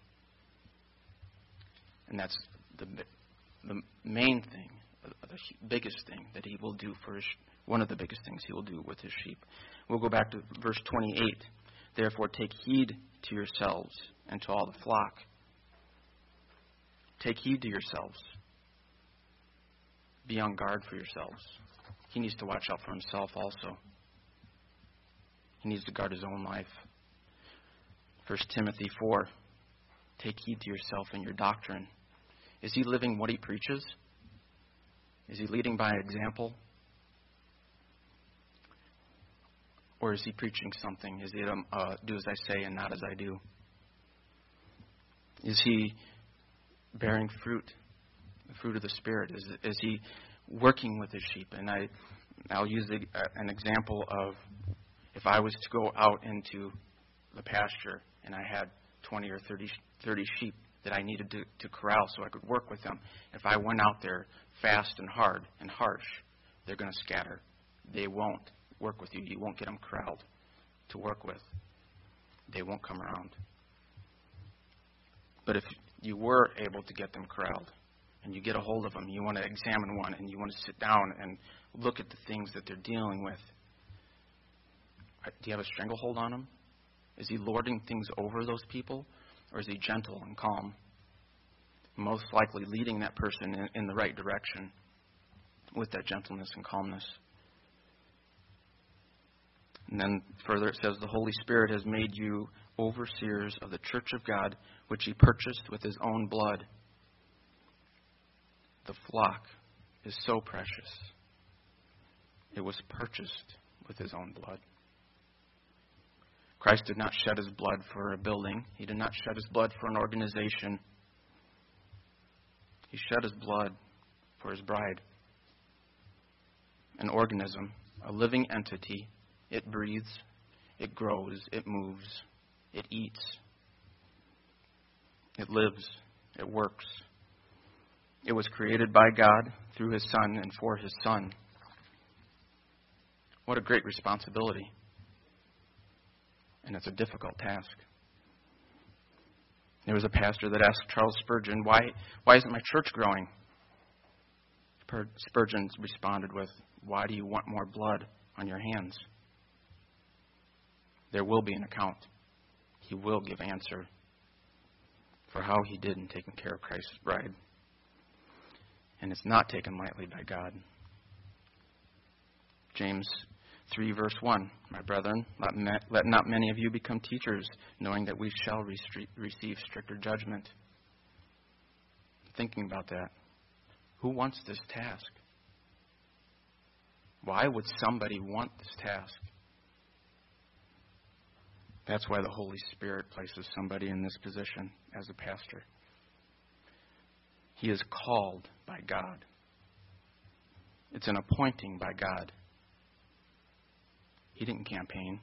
And that's the the main thing, the biggest thing that he will do for his, one of the biggest things he will do with his sheep. We'll go back to verse twenty-eight. Therefore take heed to yourselves and to all the flock. Take heed to yourselves. Be on guard for yourselves. He needs to watch out for himself also. He needs to guard his own life. First Timothy four. Take heed to yourself and your doctrine. Is he living what he preaches? Is he leading by example? Or is he preaching something? Is it um, uh, do as I say and not as I do? Is he bearing fruit, the fruit of the Spirit? Is, is he working with his sheep? And I, I'll use a, an example of if I was to go out into the pasture and I had twenty or thirty, thirty sheep that I needed to, to corral so I could work with them. If I went out there fast and hard and harsh, they're going to scatter. They won't work with you. You won't get them corralled to work with. They won't come around. But if you were able to get them corralled, and you get a hold of them, you want to examine one, and you want to sit down and look at the things that they're dealing with. Do you have a stranglehold on them? Is he lording things over those people? Or is he gentle and calm? Most likely leading that person in, in the right direction with that gentleness and calmness. And then further it says, the Holy Spirit has made you overseers of the church of God, which he purchased with his own blood. The flock is so precious. It was purchased with his own blood. Christ did not shed his blood for a building. He did not shed his blood for an organization. He shed his blood for his bride. An organism, a living entity. It breathes, it grows, it moves, it eats, it lives, it works. It was created by God through his Son and for his Son. What a great responsibility. And it's a difficult task. There was a pastor that asked Charles Spurgeon, why, why isn't my church growing? Spurgeon responded with, why do you want more blood on your hands? There will be an account. He will give answer for how he did in taking care of Christ's bride. And it's not taken lightly by God. James three, verse one, my brethren, let, ma- let not many of you become teachers, knowing that we shall re- receive stricter judgment. Thinking about that, who wants this task? Why would somebody want this task? That's why the Holy Spirit places somebody in this position as a pastor. He is called by God. It's an appointing by God. He didn't campaign.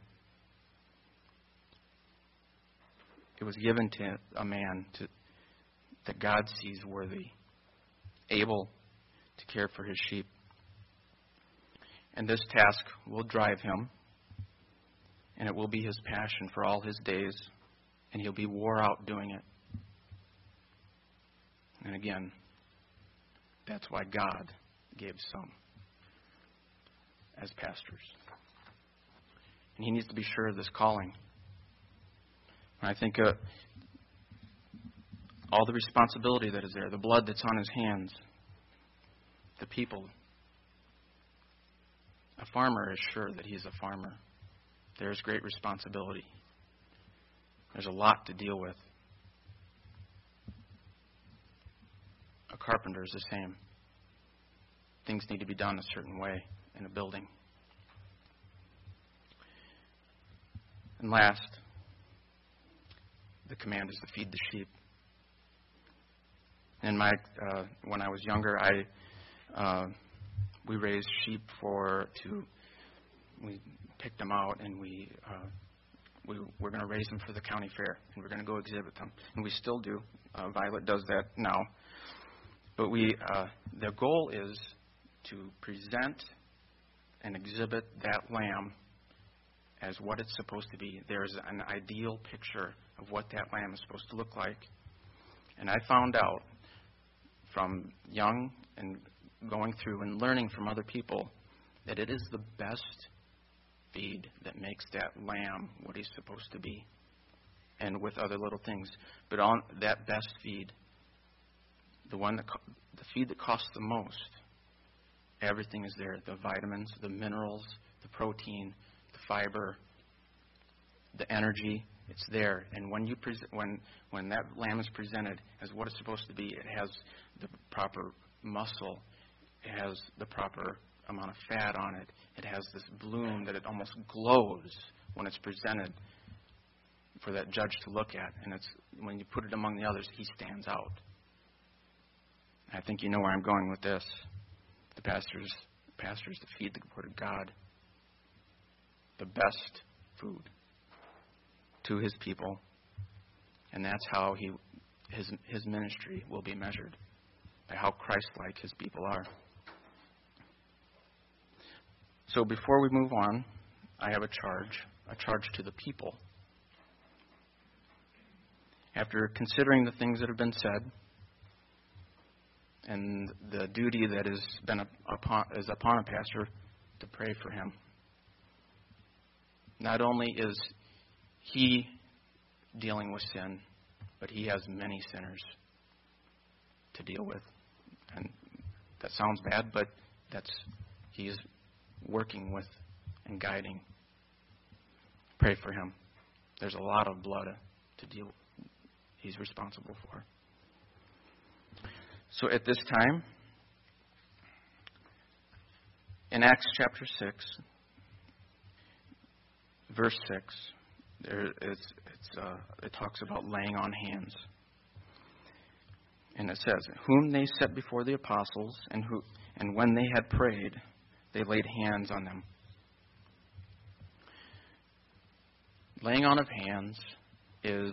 It was given to a man to, that God sees worthy, able to care for his sheep. And this task will drive him, and it will be his passion for all his days, and he'll be wore out doing it. And again, that's why God gave some as pastors. And he needs to be sure of this calling. And I think uh, all the responsibility that is there, the blood that's on his hands, the people. A farmer is sure that he's a farmer. There's great responsibility. There's a lot to deal with. A carpenter is the same. Things need to be done a certain way in a building. And last, the command is to feed the sheep. In my, uh, when I was younger, I uh, we raised sheep for to we picked them out and we uh, we we're going to raise them for the county fair and we're going to go exhibit them, and we still do. Uh, Violet does that now, but we uh, the goal is to present and exhibit that lamb as what it's supposed to be. There's an ideal picture of what that lamb is supposed to look like. And I found out from young and going through and learning from other people that it is the best feed that makes that lamb what he's supposed to be, and with other little things. But on that best feed, the one that co- the feed that costs the most, everything is there. The vitamins, the minerals, the protein, the fiber, the energy, it's there. And when you pre- when when that lamb is presented as what it's supposed to be, it has the proper muscle, it has the proper amount of fat on it, it has this bloom that it almost glows when it's presented for that judge to look at. And it's when you put it among the others, he stands out. I think you know where I'm going with this. The pastors, pastors to feed the word of God, the best food to his people And that's how he his his ministry will be measured, by how Christ-like his people are. So before we move on, I have a charge, a charge to the people. After considering the things that have been said and the duty that has been upon, is upon a pastor to pray for him, not only is he dealing with sin, but he has many sinners to deal with. And that sounds bad, but that's he is working with and guiding. Pray for him. There's a lot of blood to deal with. He's responsible for. So at this time, in Acts chapter six, verse six, there it's, it's, uh, it talks about laying on hands. And it says, whom they set before the apostles, and who, and when they had prayed, they laid hands on them. Laying on of hands is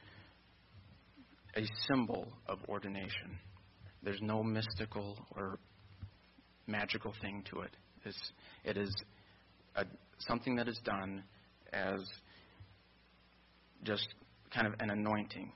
a symbol of ordination. There's no mystical or magical thing to it. It's, it is a, something that is done as just kind of an anointing.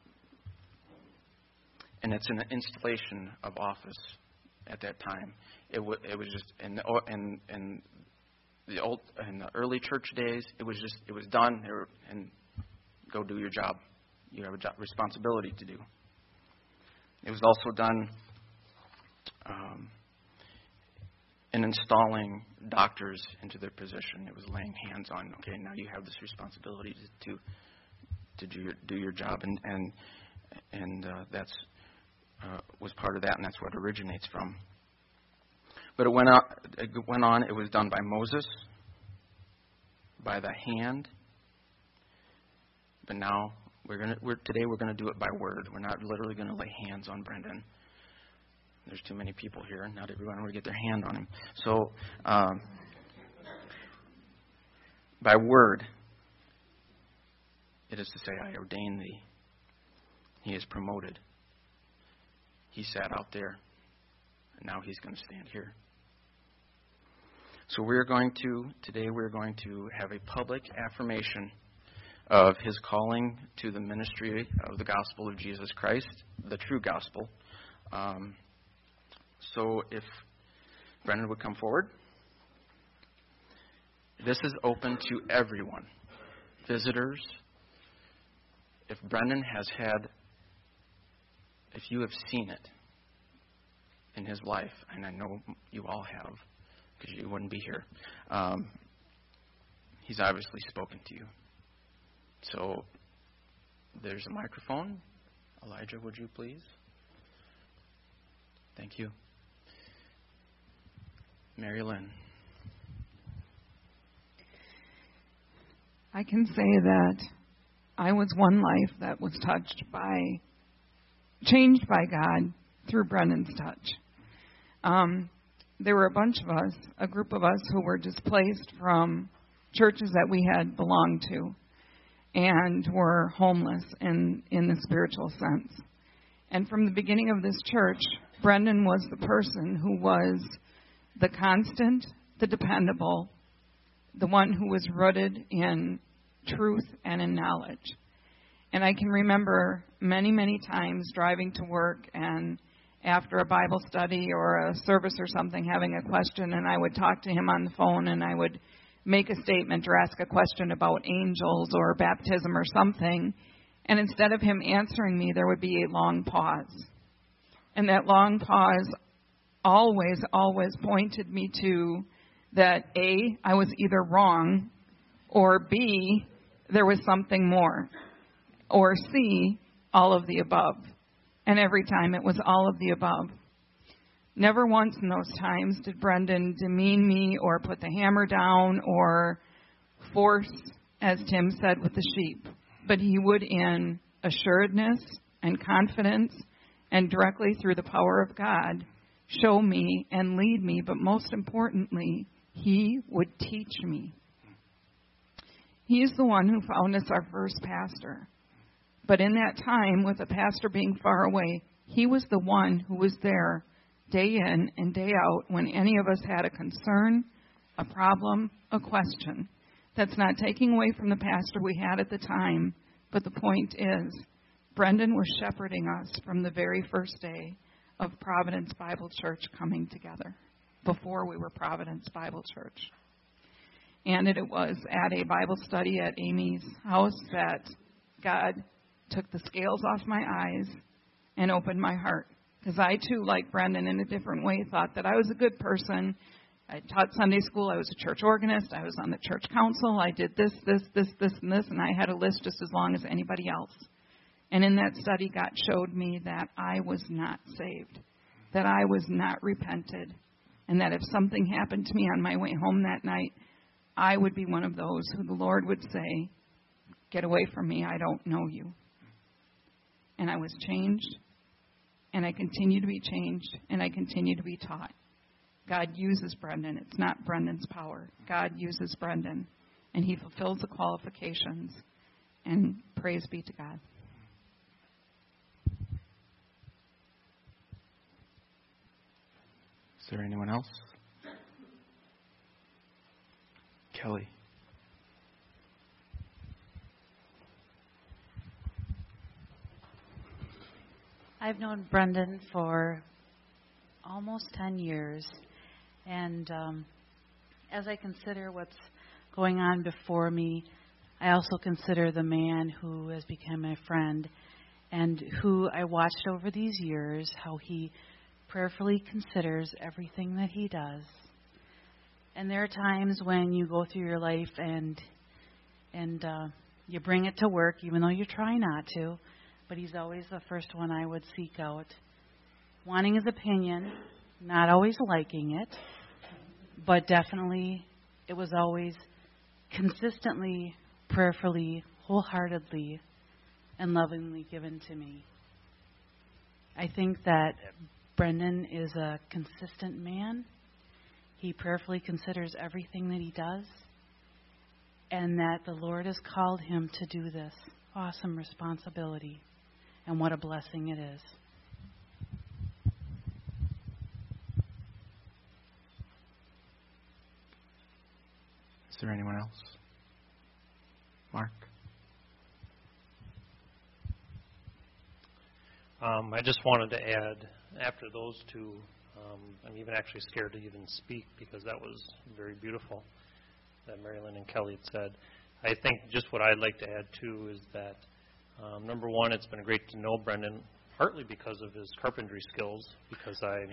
And it's an installation of office at that time. It, w- it was just in the, in, in the old in the early church days. It was just it was done there, and go do your job. You have a job, responsibility to do. It was also done um, in installing doctors into their position. It was laying hands on. Okay, now you have this responsibility to to, to do your do your job, and and and uh, that's uh, was part of that, and that's what it originates from. But it went on. It went on. It was done by Moses, by the hand. But now we're gonna. We're today we're gonna do it by word. We're not literally gonna lay hands on Brendan. There's too many people here. Not everyone will get their hand on him. So um, by word, it is to say, I ordain thee. He is promoted. He sat out there, and now he's going to stand here. So we're going to, today we're going to have a public affirmation of his calling to the ministry of the gospel of Jesus Christ, the true gospel. Um, so if Brendan would come forward. This is open to everyone, visitors. If Brendan has had, if you have seen it in his life, and I know you all have, because you wouldn't be here, um, he's obviously spoken to you. So there's a microphone. Elijah, would you please? Thank you. Mary Lynn. I can say that I was one life that was touched by, changed by God through Brendan's touch. Um, there were a bunch of us, a group of us who were displaced from churches that we had belonged to and were homeless in, in the spiritual sense. And from the beginning of this church, Brendan was the person who was the constant, the dependable, the one who was rooted in truth and in knowledge. And I can remember many, many times driving to work and after a Bible study or a service or something having a question, and I would talk to him on the phone and I would make a statement or ask a question about angels or baptism or something, and instead of him answering me, there would be a long pause. And that long pause always, always pointed me to that A, I was either wrong, or B, there was something more, or C, all of the above. And every time it was all of the above. Never once in those times did Brendan demean me or put the hammer down or force, as Tim said, with the sheep. But he would, in assuredness and confidence and directly through the power of God, show me and lead me, but most importantly, he would teach me. He is the one who found us our first pastor. But in that time, with the pastor being far away, he was the one who was there day in and day out when any of us had a concern, a problem, a question. That's not taking away from the pastor we had at the time, but the point is, Brendan was shepherding us from the very first day of Providence Bible Church coming together, before we were Providence Bible Church. And it was at a Bible study at Amy's house that God took the scales off my eyes and opened my heart. Because I, too, like Brendan, in a different way, thought that I was a good person. I taught Sunday school. I was a church organist. I was on the church council. I did this, this, this, this, and this, and I had a list just as long as anybody else. And in that study, God showed me that I was not saved, that I was not repented, and that if something happened to me on my way home that night, I would be one of those who the Lord would say, "Get away from me, I don't know you." And I was changed, and I continue to be changed, and I continue to be taught. God uses Brendan. It's not Brendan's power. God uses Brendan, and he fulfills the qualifications, and praise be to God. Is there anyone else? Kelly. I've known Brendan for almost ten years, and um, as I consider what's going on before me, I also consider the man who has become my friend and who I watched over these years, how he prayerfully considers everything that he does. And there are times when you go through your life and and uh, you bring it to work, even though you try not to. But he's always the first one I would seek out, wanting his opinion, not always liking it, but definitely it was always consistently, prayerfully, wholeheartedly, and lovingly given to me. I think that Brendan is a consistent man. He prayerfully considers everything that he does, and that the Lord has called him to do this awesome responsibility, and what a blessing it is. Is there anyone else? Mark? Um, I just wanted to add, after those two, um, I'm even actually scared to even speak because that was very beautiful that Marilyn and Kelly had said. I think just what I'd like to add, too, is that, um, number one, it's been great to know Brendan, partly because of his carpentry skills, because I,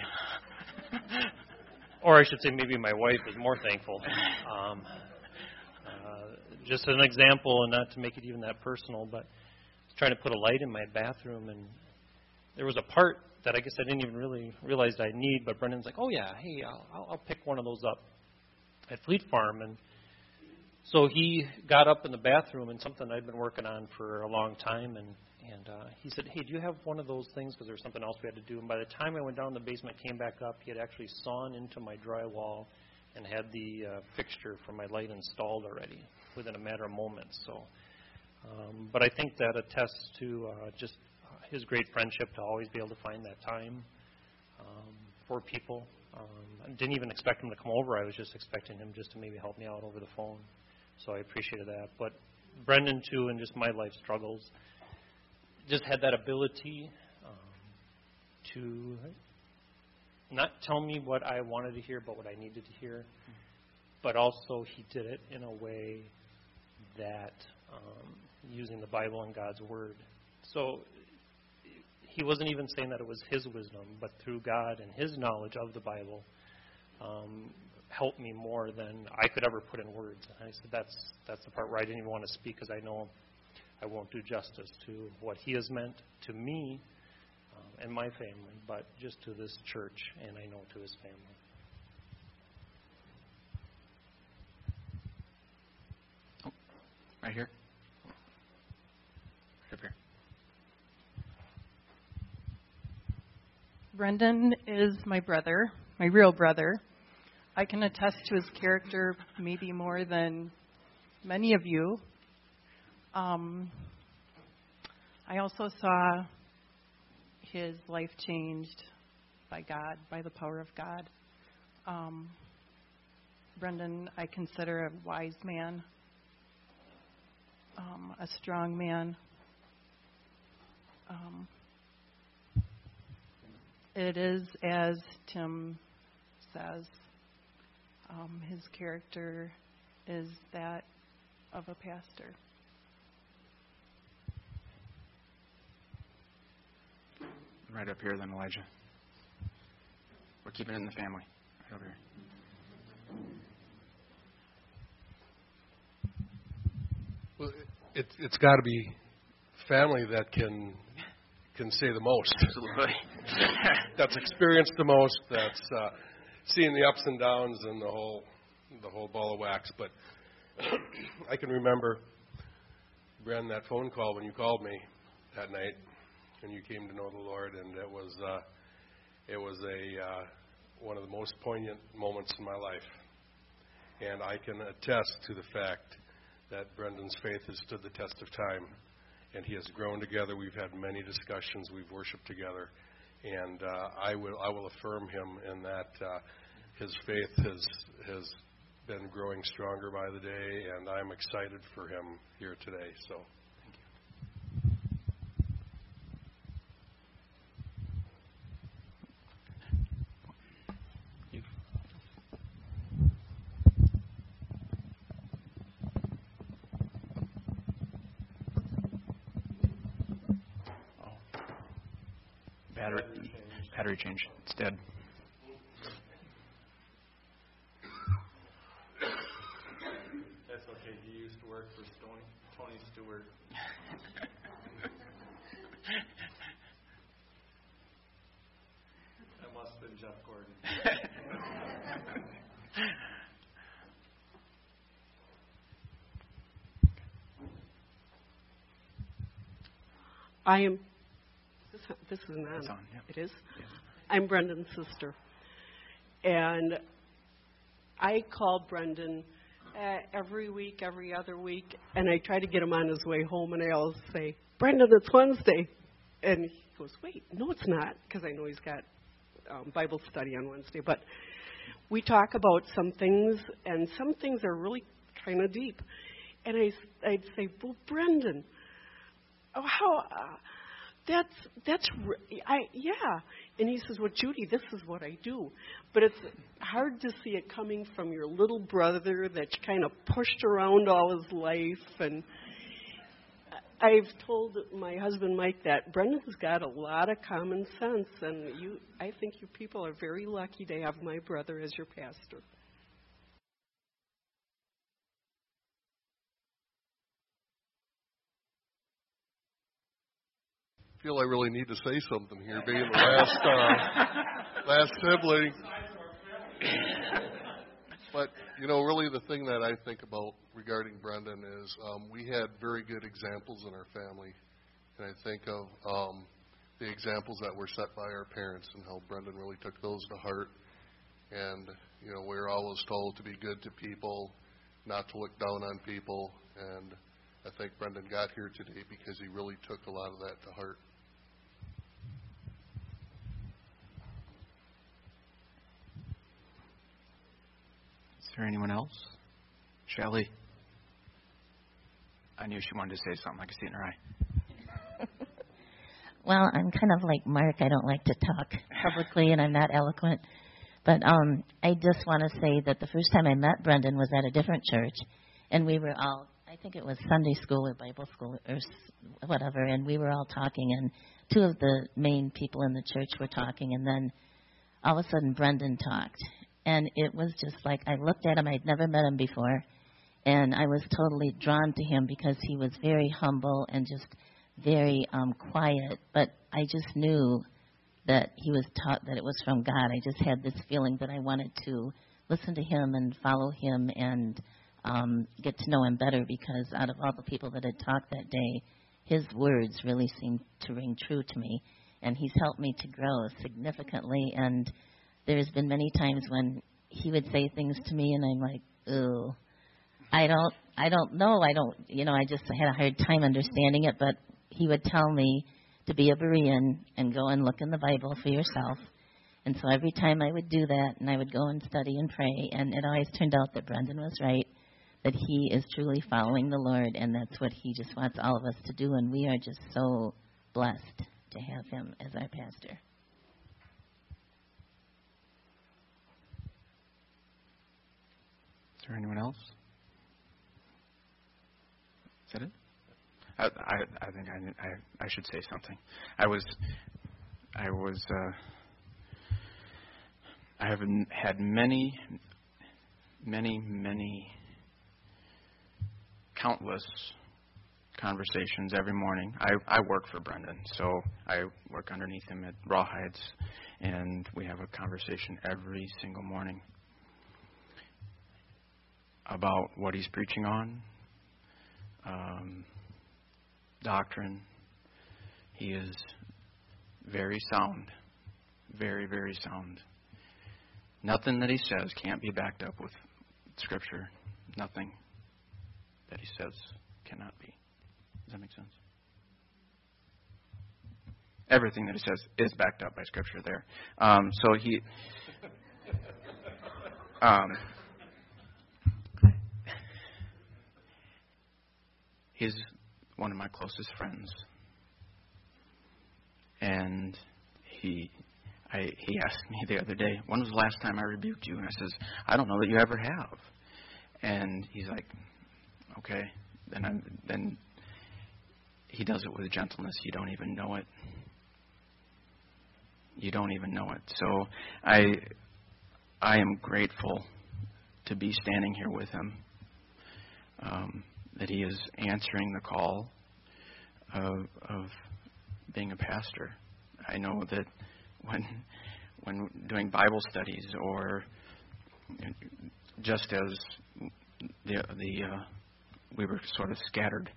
or I should say maybe my wife is more thankful. Um, uh, just an example, and not to make it even that personal, but I was trying to put a light in my bathroom, and there was a part that I guess I didn't even really realize I'd need, but Brendan's like, oh, yeah, hey, I'll, I'll pick one of those up at Fleet Farm. And so he got up in the bathroom, and something I'd been working on for a long time, and, and uh, he said, hey, do you have one of those things? Because there was something else we had to do. And by the time I went down in the basement, came back up, he had actually sawn into my drywall and had the uh, fixture for my light installed already within a matter of moments. So, um, but I think that attests to uh, just his great friendship to always be able to find that time um, for people. Um, I didn't even expect him to come over. I was just expecting him just to maybe help me out over the phone. So I appreciated that. But Brendan, too, and just my life struggles, just had that ability um, to not tell me what I wanted to hear, but what I needed to hear. But also he did it in a way that, um, using the Bible and God's Word. So he wasn't even saying that it was his wisdom, but through God and his knowledge of the Bible um, helped me more than I could ever put in words. And I said that's that's the part where I didn't even want to speak, because I know I won't do justice to what he has meant to me um, and my family, but just to this church, and I know to his family. Oh, right here. Right up here. Brendan is my brother, my real brother. I can attest to his character maybe more than many of you. Um, I also saw his life changed by God, by the power of God. Um, Brendan, I consider a wise man, um, a strong man. Um, it is, as Tim says, um, his character is that of a pastor. Right up here, then, Elijah. We're keeping it in the family. Right over here. Well, it, it's got to be family that can can say the most. Absolutely. That's experienced the most. That's uh, seen the ups and downs and the whole the whole ball of wax. But I can remember, Bren, that phone call when you called me that night when you came to know the Lord, and it was uh, it was a uh, one of the most poignant moments in my life. And I can attest to the fact that Brendan's faith has stood the test of time, and he has grown together. We've had many discussions. We've worshiped together, and uh, I will I will affirm him in that uh, his faith has has been growing stronger by the day, and I'm excited for him here today. So, thank you. Battery, battery change. It's dead. That's okay. He used to work for Tony, Tony Stewart. That must have been Jeff Gordon. I am. This, this is an It's on, yep. It is? Yes. I'm Brendan's sister. And I call Brendan uh, every week, every other week, and I try to get him on his way home, and I always say, Brendan, it's Wednesday. And he goes, wait, no, it's not, because I know he's got um, Bible study on Wednesday. But we talk about some things, and some things are really kind of deep. And I, I'd say, well, Brendan, oh, how... Uh, That's that's I yeah, and he says, "Well, Judy, this is what I do," but it's hard to see it coming from your little brother that you kind of pushed around all his life. And I've told my husband Mike that Brendan's got a lot of common sense, and you, I think you people are very lucky to have my brother as your pastor. I feel I really need to say something here, being the last uh, last sibling. But, you know, really the thing that I think about regarding Brendan is um, we had very good examples in our family. And I think of um, the examples that were set by our parents and how Brendan really took those to heart. And, you know, we were always told to be good to people, not to look down on people. And I think Brendan got here today because he really took a lot of that to heart. Is there anyone else? Shelley? I knew she wanted to say something. I could see it in her eye. Well, I'm kind of like Mark. I don't like to talk publicly, and I'm not eloquent. But um, I just want to say that the first time I met Brendan was at a different church, and we were all, I think it was Sunday school or Bible school or whatever, and we were all talking, and two of the main people in the church were talking, and then all of a sudden Brendan talked. And it was just like I looked at him. I'd never met him before, and I was totally drawn to him because he was very humble and just very um, quiet. But I just knew that he was taught that it was from God. I just had this feeling that I wanted to listen to him and follow him and um, get to know him better, because out of all the people that had talked that day, his words really seemed to ring true to me. And he's helped me to grow significantly. And there's been many times when he would say things to me, and I'm like, ooh, I don't, I don't know. I don't, you know, I just had a hard time understanding it. But he would tell me to be a Berean and go and look in the Bible for yourself. And so every time I would do that, and I would go and study and pray, and it always turned out that Brendan was right, that he is truly following the Lord, and that's what he just wants all of us to do, and we are just so blessed to have him as our pastor. Is there anyone else? Is that it? I, I, I think I, I, I should say something. I was, I was, uh, I have had many, many, many, countless conversations every morning. I, I work for Brendan, so I work underneath him at Rawhides, and we have a conversation every single morning about what he's preaching on, um, doctrine. He is very sound, very, very sound. Nothing that he says can't be backed up with Scripture. Nothing that he says cannot be. Does that make sense? Everything that he says is backed up by Scripture there. Um, so he... Um, he's one of my closest friends. And he... I, he asked me the other day, when was the last time I rebuked you? And I says, I don't know that you ever have. And he's like, okay. Then I, then he does it with gentleness. You don't even know it. You don't even know it. So I I am grateful to be standing here with him, um, that he is answering the call of, of being a pastor. I know that when when doing Bible studies, or just as the the uh, we were sort of scattered,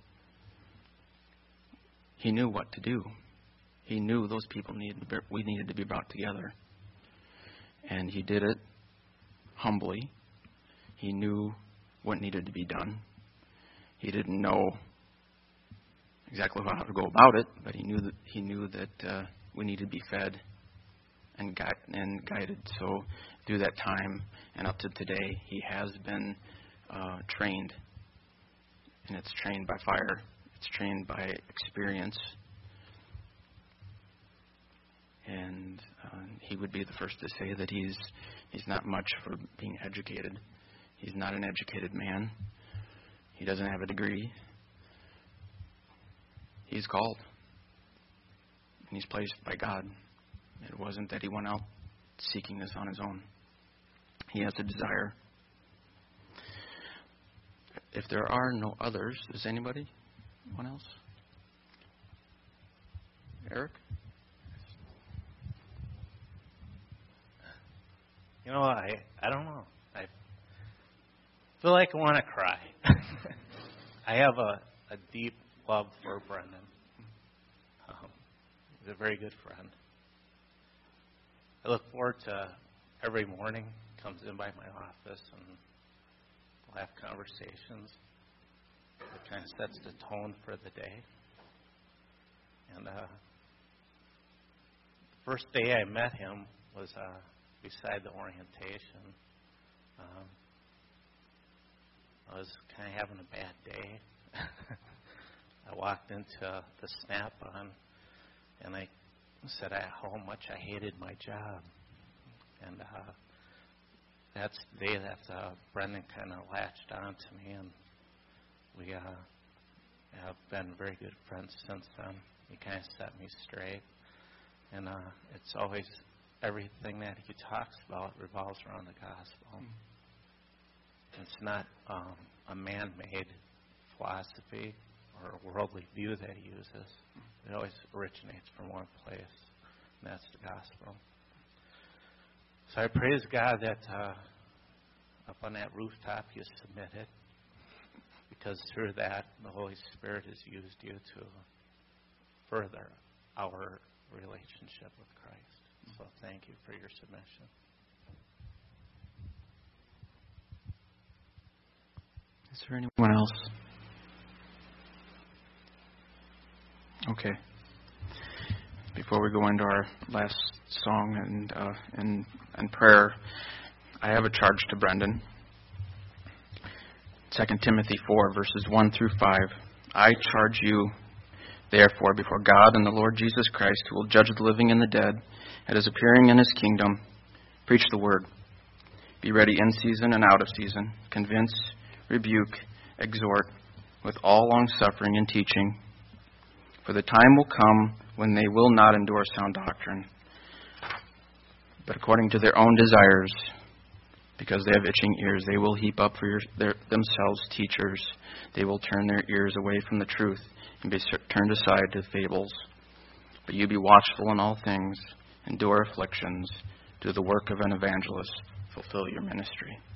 he knew what to do. He knew those people needed to be, we needed to be brought together, and he did it humbly. He knew what needed to be done. He didn't know exactly how to go about it, but he knew that he knew that uh, we needed to be fed and guide, and guided. So through that time and up to today, he has been uh, trained, and it's trained by fire. It's trained by experience, and uh, he would be the first to say that he's he's not much for being educated. He's not an educated man. He doesn't have a degree. He's called, and he's placed by God. It wasn't that he went out seeking this on his own. He has a desire. If there are no others, does anybody? Anyone else? Eric? You know, I I don't know. I feel like I want to cry. I have a, a deep love for Brendan. Um, he's a very good friend. I look forward to every morning. Comes in by my office and we'll have conversations. It kind of sets the tone for the day. And uh, the first day I met him was uh, beside the orientation. Um, I was kind of having a bad day. I walked into the Snap-on and I said how much I hated my job. And uh, that's the day that uh, Brendan kind of latched on to me, and we uh, have been very good friends since then. He kind of set me straight. And uh, it's always, everything that he talks about revolves around the gospel. Mm-hmm. It's not um, a man-made philosophy or a worldly view that he uses. It always originates from one place, and that's the gospel. So I praise God that uh, up on that rooftop you submitted, because through that the Holy Spirit has used you to further our relationship with Christ. So thank you for your submission. Is there anyone else? Okay. Before we go into our last song and uh, and and prayer, I have a charge to Brendan. Second Timothy four, verses one through five. I charge you, therefore, before God and the Lord Jesus Christ, who will judge the living and the dead, at his appearing in his kingdom, preach the word. Be ready in season and out of season. Convince, rebuke, exhort, with all longsuffering and teaching. For the time will come when they will not endure sound doctrine, but according to their own desires, because they have itching ears, they will heap up for your, their, themselves teachers. They will turn their ears away from the truth and be turned aside to fables. But you be watchful in all things, endure afflictions, do the work of an evangelist, fulfill your ministry.